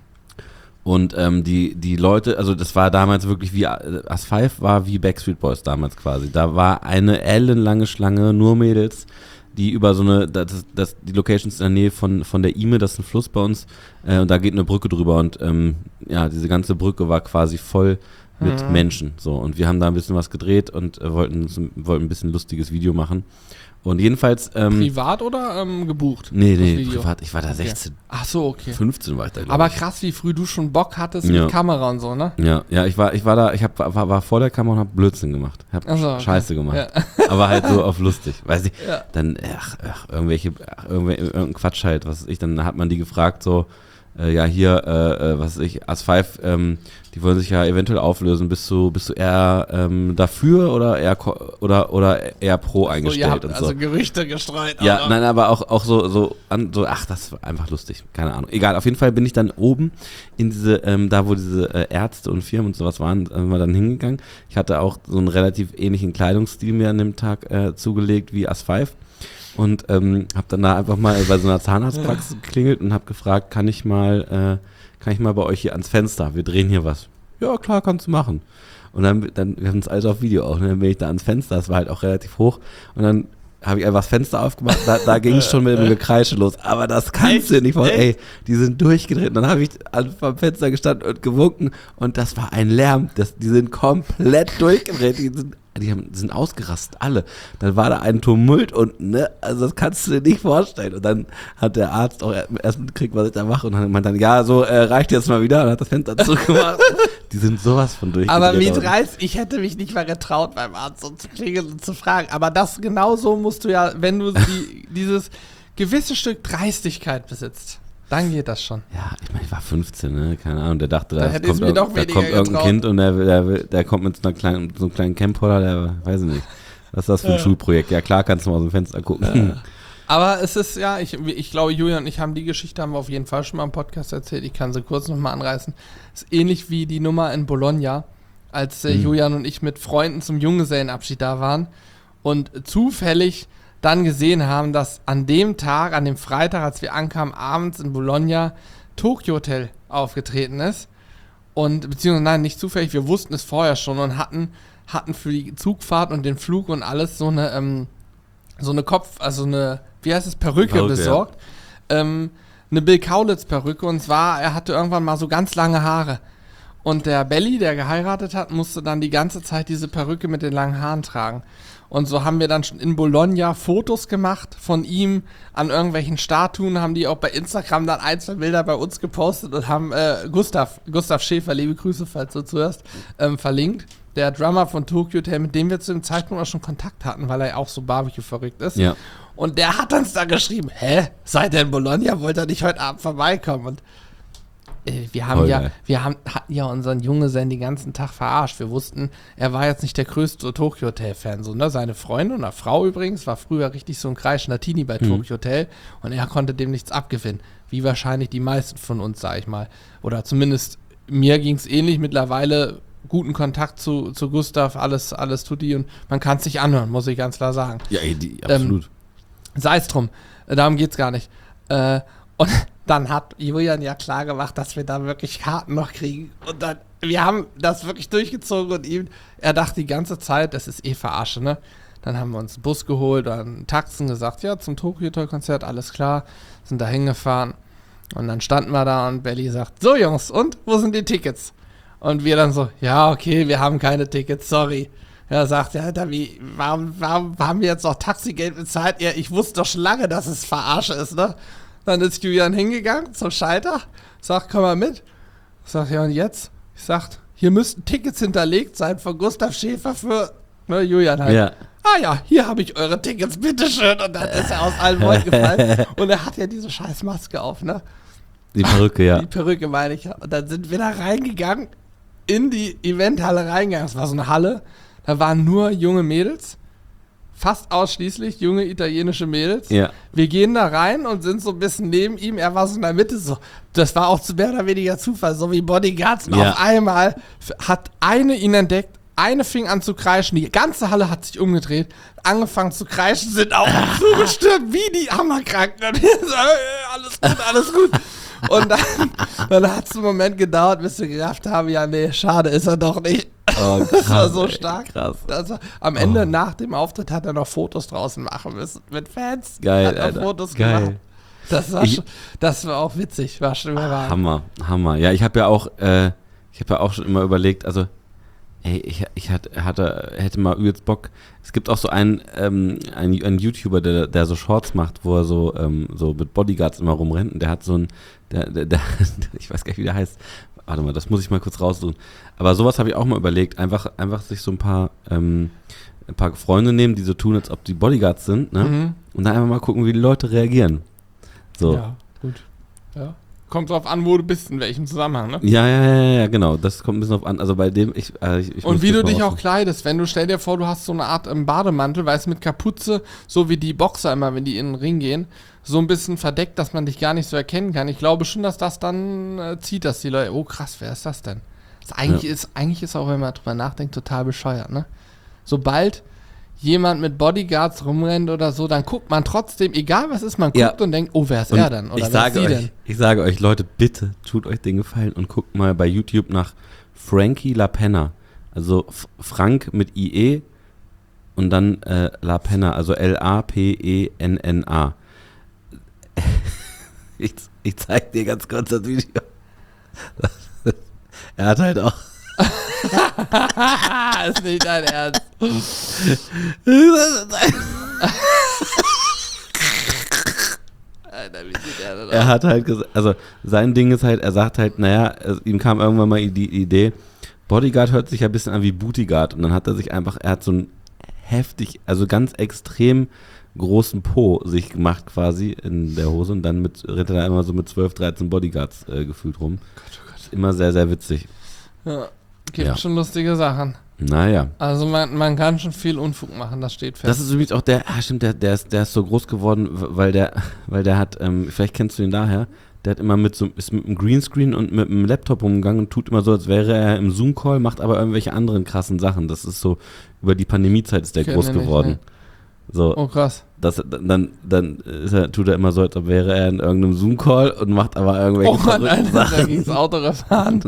Und ähm, die, die Leute, also das war damals wirklich wie, As Five war wie Backstreet Boys damals quasi. Da war eine ellenlange Schlange, nur Mädels, die über so eine, das, das, die Locations in der Nähe von, von der Ime, das ist ein Fluss bei uns, äh, und da geht eine Brücke drüber und ähm, ja, diese ganze Brücke war quasi voll mit mhm. Menschen, so, und wir haben da ein bisschen was gedreht und äh, wollten, wollten ein bisschen lustiges Video machen. Und jedenfalls... Ähm, privat oder ähm, gebucht? Nee, nee, privat. Ich war da okay. sechzehn. Ach so, okay. fünfzehn war ich da, aber ich. krass, wie früh du schon Bock hattest ja. mit Kamera und so, ne? Ja, ja, ich war, ich war da, ich hab, war, war vor der Kamera und hab Blödsinn gemacht. Hab so, okay. Scheiße gemacht. Ja. Aber halt so auf lustig. Weiß ich, ja. dann, ach, ach, irgendwelche, ach, irgendwelche, irgendein Quatsch halt, was weiß ich, dann hat man die gefragt, so, äh, ja, hier, äh, was weiß ich, As Five, ähm, die wollen sich ja eventuell auflösen. Bist du, bist du eher ähm, dafür oder eher ko- oder oder eher pro eingestellt so, ihr habt und also so. Gerüchte gestreut. Ja, oder? Nein, aber auch auch so so an, so ach, das war einfach lustig, keine Ahnung. Egal, auf jeden Fall bin ich dann oben in diese ähm, da wo diese äh, Ärzte und Firmen und sowas waren, äh, wir dann hingegangen. Ich hatte auch so einen relativ ähnlichen Kleidungsstil mir an dem Tag äh, zugelegt wie As Five. Und ähm, habe dann da einfach mal bei so einer Zahnarztpraxis geklingelt und habe gefragt, kann ich mal, äh, kann ich mal bei euch hier ans Fenster? Wir drehen hier was. Ja, klar, kannst du machen. Und dann, dann wir haben es alles auf Video auch. Und dann bin ich da ans Fenster, das war halt auch relativ hoch. Und dann habe ich einfach das Fenster aufgemacht, da, da ging es schon mit dem Gekreische los. Aber das kannst du nicht vorstellen. Ey, die sind durchgedreht. Und dann habe ich am Fenster gestanden und gewunken. Und das war ein Lärm. Das, die sind komplett durchgedreht. Die sind Die haben, sind ausgerastet, alle. Dann war da ein Tumult und, ne, also das kannst du dir nicht vorstellen. Und dann hat der Arzt auch erst mitgekriegt, was ich da mache. Und dann meint dann, ja, so, äh, reicht jetzt mal wieder. Und hat das Fenster zurückgemacht. Die sind sowas von durchgedreht. Aber mit Reis, ich hätte mich nicht mal getraut, beim Arzt so zu klingeln und zu fragen. Aber das genauso musst du ja, wenn du die, dieses gewisse Stück Dreistigkeit besitzt. Dann geht das schon. Ja, ich meine, ich war fünfzehn, ne? Keine Ahnung, der dachte, da, da kommt, mir da kommt irgendein Kind und der, der, der kommt mit so, einer kleinen, so einem kleinen Camcorder, der weiß ich nicht. Was ist das für ein ja. Schulprojekt? Ja klar, kannst du mal aus dem Fenster gucken. Ja. Aber es ist, ja, ich, ich glaube, Julian und ich haben die Geschichte, haben wir auf jeden Fall schon mal im Podcast erzählt. Ich kann sie kurz nochmal anreißen. Es ist ähnlich wie die Nummer in Bologna, als äh, mhm. Julian und ich mit Freunden zum Junggesellenabschied da waren und zufällig dann gesehen haben, dass an dem Tag, an dem Freitag, als wir ankamen, abends in Bologna, Tokyo Hotel aufgetreten ist. Und, beziehungsweise, nein, nicht zufällig, wir wussten es vorher schon und hatten, hatten für die Zugfahrt und den Flug und alles so eine, ähm, so eine Kopf, also eine, wie heißt es, Perücke, Perücke besorgt. Ja. Ähm, eine Bill Kaulitz-Perücke, und zwar, er hatte irgendwann mal so ganz lange Haare. Und der Belly, der geheiratet hat, musste dann die ganze Zeit diese Perücke mit den langen Haaren tragen. Und so haben wir dann schon in Bologna Fotos gemacht von ihm an irgendwelchen Statuen, haben die auch bei Instagram dann ein, zwei Bilder bei uns gepostet und haben äh, Gustav, Gustav Schäfer, liebe Grüße, falls du zuhörst, ähm, verlinkt. Der Drummer von Tokyo Hotel, mit dem wir zu dem Zeitpunkt auch schon Kontakt hatten, weil er auch so Barbecue verrückt ist. Ja. Und der hat uns da geschrieben, hä, seid ihr in Bologna, wollt ihr nicht heute Abend vorbeikommen? Und Wir haben Voll ja, geil. wir haben, hatten ja unseren Junggesellen den ganzen Tag verarscht. Wir wussten, er war jetzt nicht der größte Tokyo Hotel-Fan. So, ne? Seine Freundin oder Frau übrigens war früher richtig so ein kreischender Teenie bei mhm. Tokyo Hotel und er konnte dem nichts abgewinnen. Wie wahrscheinlich die meisten von uns, sag ich mal. Oder zumindest mir ging es ähnlich. Mittlerweile guten Kontakt zu, zu Gustav, alles, alles tutti und man kann es sich anhören, muss ich ganz klar sagen. Ja, die, absolut. Ähm, sei es drum, darum geht's gar nicht. Äh, und dann hat Julian ja klar gemacht, dass wir da wirklich Karten noch kriegen. Und dann, wir haben das wirklich durchgezogen und ihm, er dachte die ganze Zeit, das ist eh Verarsche, ne? Dann haben wir uns einen Bus geholt, dann Taxen gesagt, ja, zum Tokyo Hotel Konzert, alles klar, sind da hingefahren. Und dann standen wir da und Belly sagt, so Jungs, und, wo sind die Tickets? Und wir dann so, ja, okay, wir haben keine Tickets, sorry. Er sagt, ja, Alter, wie, warum, warum haben wir jetzt noch Taxigeld bezahlt? Ja, ich wusste doch schon lange, dass es Verarsche ist, ne? Dann ist Julian hingegangen zum Schalter, sagt, komm mal mit. Ich sag, ja, und jetzt? Ich sag, hier müssten Tickets hinterlegt sein von Gustav Schäfer für ne, Julian halt. Ja. Ah ja, hier habe ich eure Tickets, bitteschön. Und dann ist er aus allen Wolken gefallen. Und er hat ja diese scheiß Maske auf, ne? Die Perücke, ja. Die Perücke meine ich. Und dann sind wir da reingegangen, in die Eventhalle reingegangen. Das war so eine Halle. Da waren nur junge Mädels. Fast ausschließlich junge italienische Mädels. Ja. Wir gehen da rein und sind so ein bisschen neben ihm. Er war so in der Mitte. So. Das war auch mehr oder weniger Zufall, so wie Bodyguards. Und Ja. auf einmal hat eine ihn entdeckt. Eine fing an zu kreischen, die ganze Halle hat sich umgedreht, angefangen zu kreischen, sind auch zugestürmt wie die Hammerkranken. Und wir so, äh, alles gut, alles gut. Und dann, dann hat es einen Moment gedauert, bis wir gerafft haben, ja nee, schade ist er doch nicht. Oh, krass, das war so ey, stark. Krass. Das war, am Ende, Oh. nach dem Auftritt, hat er noch Fotos draußen machen müssen mit Fans. Geil, hat er Alter. Fotos Geil. gemacht. Das war, Ich- schon, das war auch witzig, war schon überragend. Hammer, Hammer. Ja, ich habe ja auch, äh, ich habe ja auch schon immer überlegt, also, ey, ich, ich hatte, hatte, hätte mal übelst Bock. Es gibt auch so einen, ähm, einen, einen YouTuber, der, der so Shorts macht, wo er so, ähm, so mit Bodyguards immer rumrennt. Und der hat so ein, der, der, der ich weiß gar nicht, wie der heißt. Warte mal, das muss ich mal kurz raussuchen. Aber sowas habe ich auch mal überlegt. Einfach, einfach sich so ein paar, ähm, ein paar Freunde nehmen, die so tun, als ob die Bodyguards sind, ne? Mhm. Und dann einfach mal gucken, wie die Leute reagieren. So. Ja, gut. Ja. Kommt drauf an, wo du bist, in welchem Zusammenhang, ne? Ja, ja, ja, ja, genau. Das kommt ein bisschen auf an. Also bei dem, ich, äh, ich, ich Und muss wie das du mal dich auch raussuchen. kleidest, wenn du, stell dir vor, du hast so eine Art ähm, Bademantel, weißt mit Kapuze, so wie die Boxer immer, wenn die in den Ring gehen, so ein bisschen verdeckt, dass man dich gar nicht so erkennen kann. Ich glaube schon, dass das dann äh, zieht, dass die Leute, oh krass, wer ist das denn? Das eigentlich, Ja. ist, eigentlich ist auch, wenn man drüber nachdenkt, total bescheuert, ne? Sobald jemand mit Bodyguards rumrennt oder so, dann guckt man trotzdem, egal was ist, man guckt Ja. und denkt, oh, wer ist Und er denn? Oder ich wer sage ist sie euch, denn? ich sage euch, Leute, bitte tut euch den Gefallen und guckt mal bei YouTube nach Frankie LaPenna. Also F- Frank mit I E und dann äh, LaPenna, also L A P E N N A. Ich, ich zeig dir ganz kurz das Video. Er hat halt auch ist nicht dein Ernst. Alter, wie sieht er denn Er aus? hat halt gesagt, also sein Ding ist halt, er sagt halt, naja, es, ihm kam irgendwann mal die Idee, Bodyguard hört sich ja ein bisschen an wie Bootyguard und dann hat er sich einfach, er hat so einen heftig, also ganz extrem großen Po sich gemacht quasi in der Hose und dann mit, rennt er da immer so mit zwölf, dreizehn Bodyguards äh, gefühlt rum. Gott, oh Gott. Immer sehr, sehr witzig. Ja, gibt Ja. schon lustige Sachen. Naja. Also man, man kann schon viel Unfug machen, das steht fest. Das ist übrigens auch der, ah stimmt, der, der, ist, der ist so groß geworden, w- weil der, weil der hat, ähm, vielleicht kennst du ihn daher, der hat immer mit so, ist mit einem Greenscreen und mit einem Laptop rumgegangen und tut immer so, als wäre er im Zoom-Call, macht aber irgendwelche anderen krassen Sachen. Das ist so, über die Pandemiezeit ist der Kenn groß ich nicht, geworden. ne. So, Oh krass. das, dann, dann ist er, tut er immer so, als ob wäre er in irgendeinem Zoom-Call und macht aber irgendwelche Oh Mann, verrückten Alter, da Sachen. ging's Autorefahren.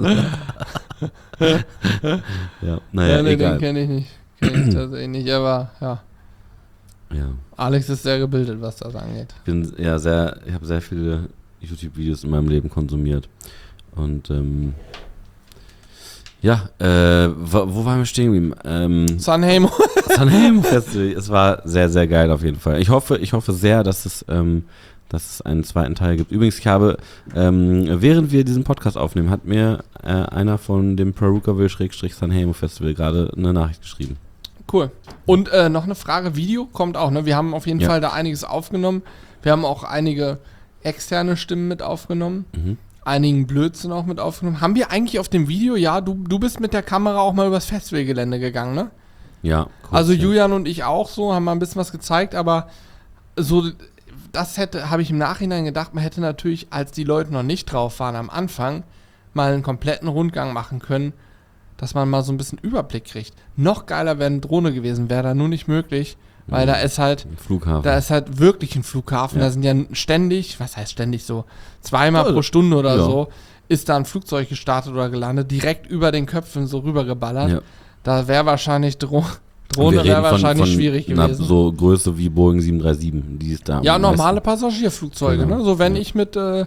Ja, naja, ja, nee, den egal. kenne ich nicht. Kenn ich tatsächlich nicht, aber ja. Ja. Alex ist sehr gebildet, was das angeht. Ich bin ja sehr, ich habe sehr viele YouTube-Videos in meinem Leben konsumiert. Und ähm, ja, äh, wo, wo waren wir stehen geblieben? Ähm, Sanremo. Sanremo Festival. Es war sehr, sehr geil auf jeden Fall. Ich hoffe, ich hoffe sehr, dass es, ähm, dass es einen zweiten Teil gibt. Übrigens, ich habe, ähm, während wir diesen Podcast aufnehmen, hat mir äh, einer von dem Perukaville-Sanremo Festival gerade eine Nachricht geschrieben. Cool. Und äh, noch eine Frage, Video kommt auch, ne? Wir haben auf jeden Ja. Fall da einiges aufgenommen. Wir haben auch einige externe Stimmen mit aufgenommen. Mhm. Einigen Blödsinn auch mit aufgenommen. Haben wir eigentlich auf dem Video, ja, du, du bist mit der Kamera auch mal übers Festivalgelände gegangen, ne? Ja. Kurz, Also ja. Julian und ich auch so, haben mal ein bisschen was gezeigt, aber so, das hätte, habe ich im Nachhinein gedacht, man hätte natürlich, als die Leute noch nicht drauf waren am Anfang, mal einen kompletten Rundgang machen können, dass man mal so ein bisschen Überblick kriegt. Noch geiler wäre eine Drohne gewesen, wäre da nur nicht möglich, weil Mhm. da ist halt, Im Flughafen. da ist halt wirklich ein Flughafen, Ja. da sind ja ständig, was heißt ständig so, zweimal Ja, pro Stunde oder ja. so, ist da ein Flugzeug gestartet oder gelandet, direkt über den Köpfen so rübergeballert. ja. Da wäre wahrscheinlich Dro Wir Drohne reden wäre von- wahrscheinlich von schwierig einer gewesen. so Größe wie Boeing sieben drei sieben, die ist da. Ja, am normale meisten. Passagierflugzeuge, Genau. ne? So wenn Ja. ich mit, äh,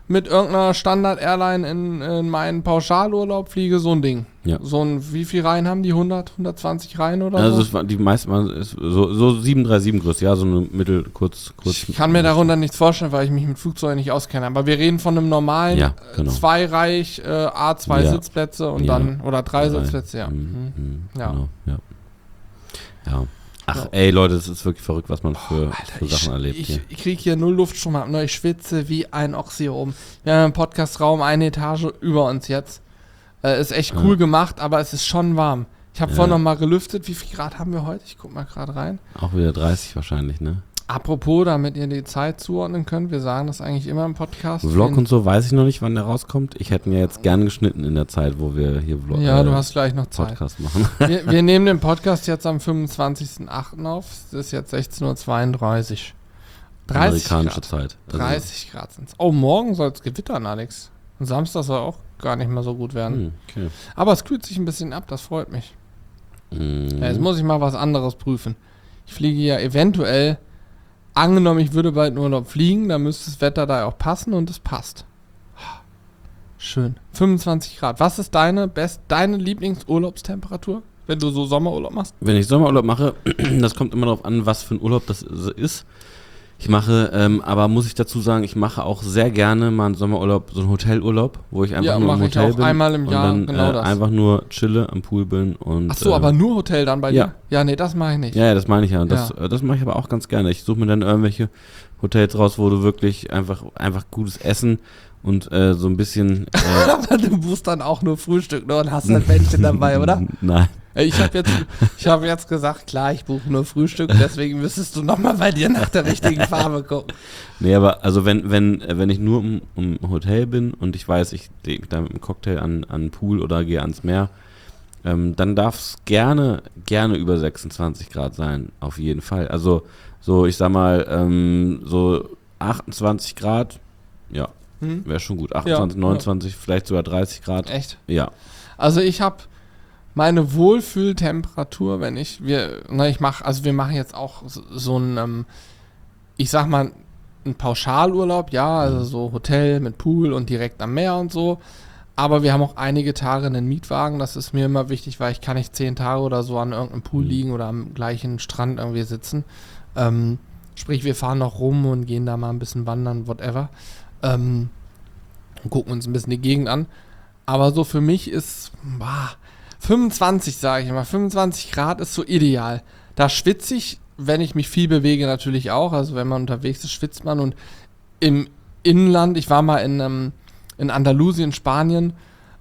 mit irgendeiner Standard-Airline in, in meinen Pauschalurlaub fliege, so ein Ding. Ja. So ein, wie viel Reihen haben die? hundert, hundertzwanzig Reihen oder Also so? es war, die meisten waren ist so, so sieben drei sieben Größe, ja, so eine mittel, kurz, kurz. Ich kann mir darunter nichts vorstellen, weil ich mich mit Flugzeugen nicht auskenne. Aber wir reden von einem normalen Ja, genau. äh, Zweireich, äh, A zwei Ja. Sitzplätze und Ja. dann, oder drei Drei. Sitzplätze, ja. Mhm, Mhm. mhm, Ja. Genau, ja. Ja. Ach, Ja. ey, Leute, es ist wirklich verrückt, was man für, Alter, für Sachen ich, erlebt ich, hier. ich kriege hier null Luft schon mal, ich schwitze wie ein Ochs hier oben. Wir haben einen Podcastraum eine Etage über uns jetzt. Äh, ist echt cool Ja. gemacht, aber es ist schon warm. Ich habe Ja. vorhin noch mal gelüftet. Wie viel Grad haben wir heute? Ich guck mal gerade rein. Auch wieder dreißig wahrscheinlich, ne? Apropos, damit ihr die Zeit zuordnen könnt, wir sagen das eigentlich immer im Podcast. Vlog Wenn- und so weiß ich noch nicht, wann der rauskommt. Ich hätte ihn ja jetzt gern geschnitten in der Zeit, wo wir hier Vlog, Ja, äh, du hast gleich noch Zeit. Podcast machen. Wir, wir nehmen den Podcast jetzt am fünfundzwanzigsten achten auf. Es ist jetzt sechzehn Uhr zweiunddreißig. dreißig Amerikanische Grad. Zeit. Also, dreißig Grad sind's. Oh, morgen soll es gewittern, Alex. Und Samstag soll auch gar nicht mehr so gut werden. hm, okay. Aber es kühlt sich ein bisschen ab, das freut mich. Mhm. Ja, jetzt muss ich mal was anderes prüfen. Ich fliege ja eventuell, angenommen, ich würde bald in Urlaub fliegen, dann müsste das Wetter da auch passen und es passt. Schön. fünfundzwanzig Grad. Was ist deine best, deine Lieblingsurlaubstemperatur, wenn du so Sommerurlaub machst? Wenn ich Sommerurlaub mache, das kommt immer darauf an, was für ein Urlaub das ist. Ich mache, ähm, aber muss ich dazu sagen, ich mache auch sehr gerne mal einen Sommerurlaub, so einen Hotelurlaub, wo ich einfach Ja, nur im mache ich Hotel auch bin einmal im und Jahr, dann genau äh, das. einfach nur chille, am Pool bin und Ach so, äh, aber nur Hotel dann bei ja. dir? Ja, nee, das mache ich nicht. ja, ja, das meine ich ja. Und das, Ja. äh, das mache ich aber auch ganz gerne. Ich suche mir dann irgendwelche Hotels raus, wo du wirklich einfach, einfach gutes Essen und äh, so ein bisschen. Äh, Aber du buchst dann auch nur Frühstück, ne? Und hast ein Männchen dabei, oder? Nein. Ey, Ich habe jetzt, ich hab jetzt gesagt, klar, ich buche nur Frühstück, deswegen müsstest du nochmal bei dir nach der richtigen Farbe gucken. Nee, aber also wenn, wenn, äh, wenn ich nur im, im Hotel bin und ich weiß, ich gehe da mit einem Cocktail an, an den Pool oder gehe ans Meer, ähm, dann darf es gerne, gerne über sechsundzwanzig Grad sein, auf jeden Fall. Also so, ich sag mal, ähm, so achtundzwanzig Grad, ja, Hm? wäre schon gut. achtundzwanzig, Ja, neunundzwanzig, vielleicht sogar dreißig Grad. Echt? Ja. Also ich habe meine Wohlfühltemperatur, wenn ich, wir, na, ich mache, also wir machen jetzt auch so, so ein, ähm, ich sag mal, ein Pauschalurlaub, ja, also so Hotel mit Pool und direkt am Meer und so. Aber wir haben auch einige Tage einen Mietwagen, das ist mir immer wichtig, weil ich kann nicht zehn Tage oder so an irgendeinem Pool Mhm. liegen oder am gleichen Strand irgendwie sitzen. Ähm, sprich, wir fahren noch rum und gehen da mal ein bisschen wandern, whatever. Ähm, und gucken uns ein bisschen die Gegend an. Aber so für mich ist, bah, fünfundzwanzig sage ich immer, fünfundzwanzig Grad ist so ideal. Da schwitze ich, wenn ich mich viel bewege natürlich auch. Also wenn man unterwegs ist, schwitzt man. Und im Inland, ich war mal in, ähm, in Andalusien, Spanien,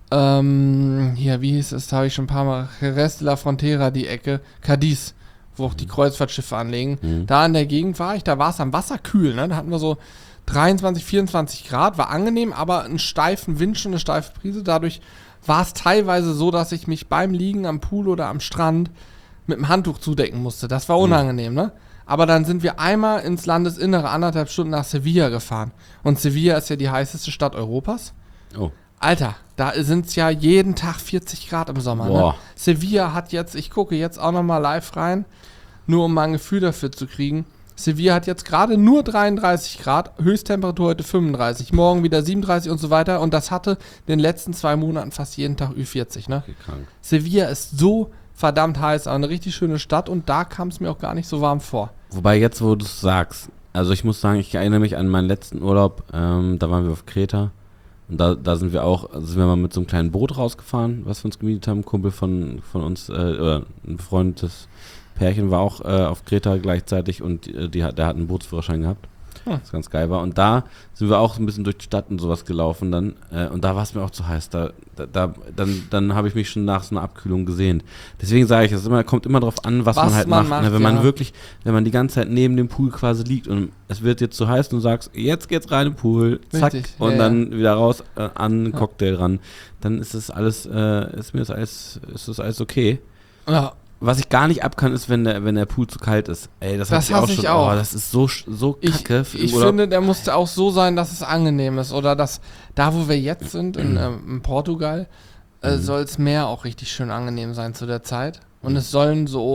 ähm, hier, wie hieß es, da habe ich schon ein paar Mal, Jerez de la Frontera, die Ecke, Cadiz, wo auch die Kreuzfahrtschiffe anlegen. Mhm. Da in der Gegend war ich, da war es am Wasser kühl, ne? Da hatten wir so dreiundzwanzig, vierundzwanzig Grad, war angenehm, aber einen steifen Wind, schon eine steife Brise. Dadurch war es teilweise so, dass ich mich beim Liegen am Pool oder am Strand mit dem Handtuch zudecken musste. Das war unangenehm, ne? Aber dann sind wir einmal ins Landesinnere, anderthalb Stunden nach Sevilla gefahren. Und Sevilla ist ja die heißeste Stadt Europas. Oh. Alter, da sind es ja jeden Tag vierzig Grad im Sommer. Ne? Boah. Sevilla hat jetzt, ich gucke jetzt auch nochmal live rein, nur um mal ein Gefühl dafür zu kriegen. Sevilla hat jetzt gerade nur dreiunddreißig Grad, Höchsttemperatur heute fünfunddreißig, morgen wieder siebenunddreißig und so weiter. Und das hatte in den letzten zwei Monaten fast jeden Tag Ü vierzig. Ne? Okay, krank. Sevilla ist so verdammt heiß, aber eine richtig schöne Stadt und da kam es mir auch gar nicht so warm vor. Wobei jetzt, wo du es sagst, also ich muss sagen, ich erinnere mich an meinen letzten Urlaub, ähm, da waren wir auf Kreta und da, da sind wir auch, also sind wir mal mit so einem kleinen Boot rausgefahren, was wir uns gemietet haben, ein Kumpel von, von uns, äh, oder ein befreundetes Pärchen war auch äh, auf Kreta gleichzeitig und äh, die, hat- der hat einen Bootsführerschein gehabt, Hm. was ganz geil war und da sind wir auch ein bisschen durch die Stadt und sowas gelaufen dann äh, und da war es mir auch zu heiß, da, da, da dann, dann habe ich mich schon nach so einer Abkühlung gesehnt. Deswegen sage ich, es immer, kommt immer drauf an, was, Was man halt man macht. macht, ne? Wenn ja. man wirklich, wenn man die ganze Zeit neben dem Pool quasi liegt und es wird jetzt zu heiß und du sagst, jetzt geht's rein im Pool, zack, Richtig, und ja, dann wieder raus äh, an Ja. Cocktail ran, dann ist es alles, äh, ist mir das alles, ist das alles okay. Ja, Was ich gar nicht ab kann, ist, wenn der, wenn der Pool zu kalt ist. Ey, das, Das hab hasse ich ich auch schon. auch. Oh, das ist so, sch- so ich, kacke. für den ich Urlaub. finde, der musste auch so sein, dass es angenehm ist. Oder dass da, wo wir jetzt sind, in, ähm, in Portugal, äh, Mhm. soll es Meer auch richtig schön angenehm sein zu der Zeit. Und Mhm. es sollen so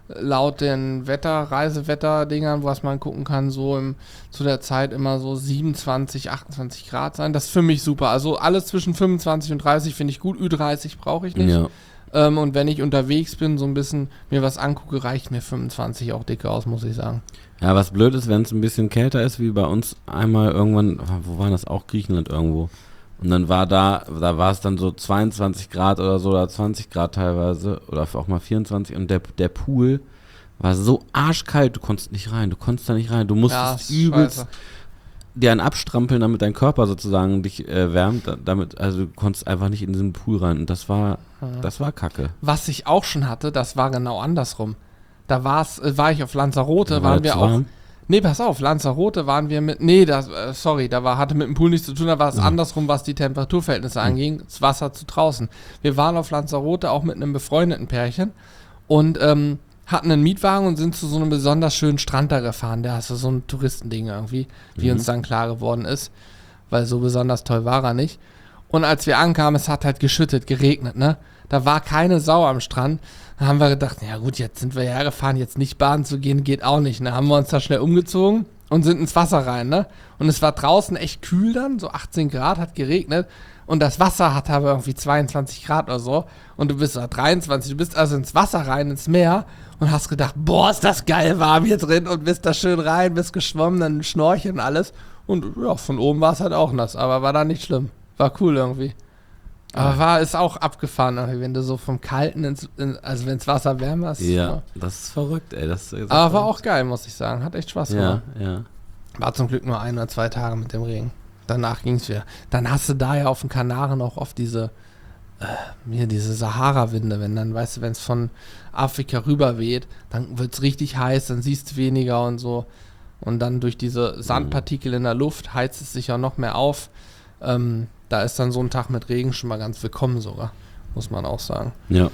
laut den Wetter, Reisewetter-Dingern, was man gucken kann, so im, zu der Zeit immer so siebenundzwanzig, achtundzwanzig Grad sein. Das ist für mich super. Also alles zwischen fünfundzwanzig und dreißig finde ich gut. Ü dreißig brauche ich nicht. Ja. Ähm, und wenn ich unterwegs bin, so ein bisschen mir was angucke, reicht mir fünfundzwanzig auch dicke aus, muss ich sagen. Ja, was blöd ist, wenn es ein bisschen kälter ist, wie bei uns einmal irgendwann, wo war das auch? Griechenland irgendwo. Und dann war da, da war es dann so zweiundzwanzig Grad oder so, oder zwanzig Grad teilweise, oder auch mal vierundzwanzig. Und der, der Pool war so arschkalt, du konntest nicht rein, du konntest da nicht rein. Du musstest Ja, übelst scheiße. dir einen abstrampeln, damit dein Körper sozusagen dich äh, wärmt. Damit, also du konntest einfach nicht in diesen Pool rein. Und das war, Ja. das war kacke. Was ich auch schon hatte, das war genau andersrum. Da war's, äh, war ich auf Lanzarote, War waren das wir zu auch. warm? Nee, pass auf, Lanzarote waren wir mit. Nee, das, äh, sorry, da war, hatte mit dem Pool nichts zu tun, da war es Ja. andersrum, was die Temperaturverhältnisse Mhm. anging. Das Wasser zu draußen. Wir waren auf Lanzarote auch mit einem befreundeten Pärchen und ähm, hatten einen Mietwagen und sind zu so einem besonders schönen Strand da gefahren. Der ist so ein Touristending irgendwie, wie Mhm. uns dann klar geworden ist, weil so besonders toll war er nicht. Und als wir ankamen, es hat halt geschüttet, geregnet, ne? Da war keine Sau am Strand. Da haben wir gedacht, ja gut, jetzt sind wir hergefahren, jetzt nicht baden zu gehen, geht auch nicht. Ne? Haben wir uns da schnell umgezogen und sind ins Wasser rein, ne? Und es war draußen echt kühl dann, so achtzehn Grad, hat geregnet. Und das Wasser hatte aber irgendwie zweiundzwanzig Grad oder so. Und du bist da dreiundzwanzig, du bist also ins Wasser rein, ins Meer und hast gedacht, boah, ist das geil warm hier drin. Und bist da schön rein, bist geschwommen, dann Schnorcheln und alles. Und ja, von oben war es halt auch nass, aber war da nicht schlimm. War cool irgendwie. Aber war, ist auch abgefahren, irgendwie, wenn du so vom Kalten ins, in, also wenn ins Wasser wärmer ist. Ja, das ist verrückt, ey. Das ist Aber war auch geil, muss ich sagen. Hat echt Spaß gemacht. Ja, ja. War zum Glück nur ein oder zwei Tage mit dem Regen. Danach ging es wieder. Dann hast du da ja auf den Kanaren auch oft diese, äh, hier diese Sahara-Winde, wenn dann, weißt du, wenn es von Afrika rüber weht, dann wird es richtig heiß, dann siehst du weniger und so. Und dann durch diese Sandpartikel in der Luft heizt es sich auch noch mehr auf. Ähm, da ist dann so ein Tag mit Regen schon mal ganz willkommen sogar, muss man auch sagen. Ja.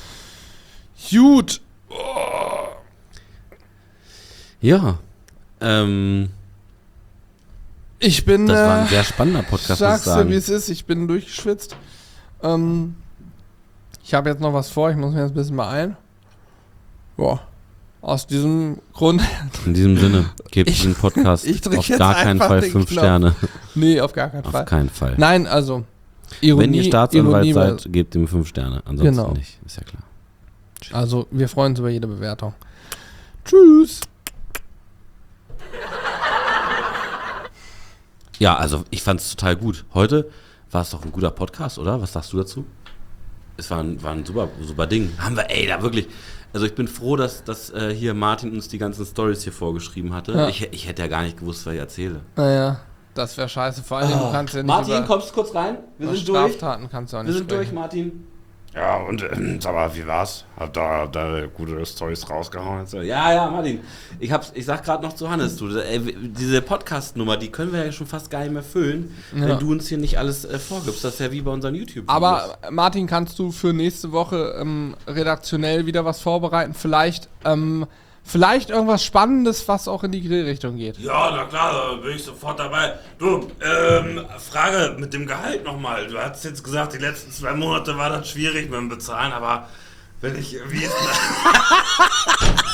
Gut. Ja. Ähm, Ich bin, das war ein äh, sehr spannender Podcast, muss ich sag's dir, sagen. wie es ist, ich bin durchgeschwitzt. Ähm, ich habe jetzt noch was vor, ich muss mir jetzt ein bisschen beeilen. Ja, aus diesem Grund, In diesem Sinne, gebt Ich- diesem Podcast ich drück auf jetzt gar keinen einfach Fall den fünf Knopf. Sterne. nee, auf gar keinen Auf Fall. keinen Fall. Nein, also, Ironie, Wenn ihr Staatsanwalt Ironie war- seid, gebt ihm fünf Sterne. Ansonsten Genau. nicht. Ist ja klar. Also, wir freuen uns über jede Bewertung. Tschüss. Ja, also ich fand es total gut. Heute war es doch ein guter Podcast, oder? Was sagst du dazu? Es war ein, war ein super, super Ding. Haben wir, ey, da wirklich. Also ich bin froh, dass, dass äh, hier Martin uns die ganzen Storys hier vorgeschrieben hatte. Ja. Ich, ich hätte ja gar nicht gewusst, was ich erzähle. Naja, das wäre scheiße. Vor allem, du kannst ja nicht Martin, über, kommst du kurz rein? Wir über sind durch. Straftaten kannst du auch nicht Wir sind durch, sprechen. Martin. Ja, und ähm, sag mal, wie war's? Hat da, da gute Storys rausgehauen? So, ja, ja, Martin. Ich, hab's, ich sag gerade noch zu Hannes, du, ey, diese Podcast-Nummer, die können wir ja schon fast gar nicht mehr füllen, Ja. wenn du uns hier nicht alles äh, vorgibst. Das ist ja wie bei unseren YouTube-Videos. Aber Martin, kannst du für nächste Woche ähm, redaktionell wieder was vorbereiten? Vielleicht, ähm, vielleicht irgendwas Spannendes, was auch in die Grillrichtung geht. Ja, na klar, da bin ich sofort dabei. Du, ähm, Frage mit dem Gehalt nochmal. Du hast jetzt gesagt, die letzten zwei Monate war das schwierig mit dem Bezahlen, aber wenn ich, wie ist denn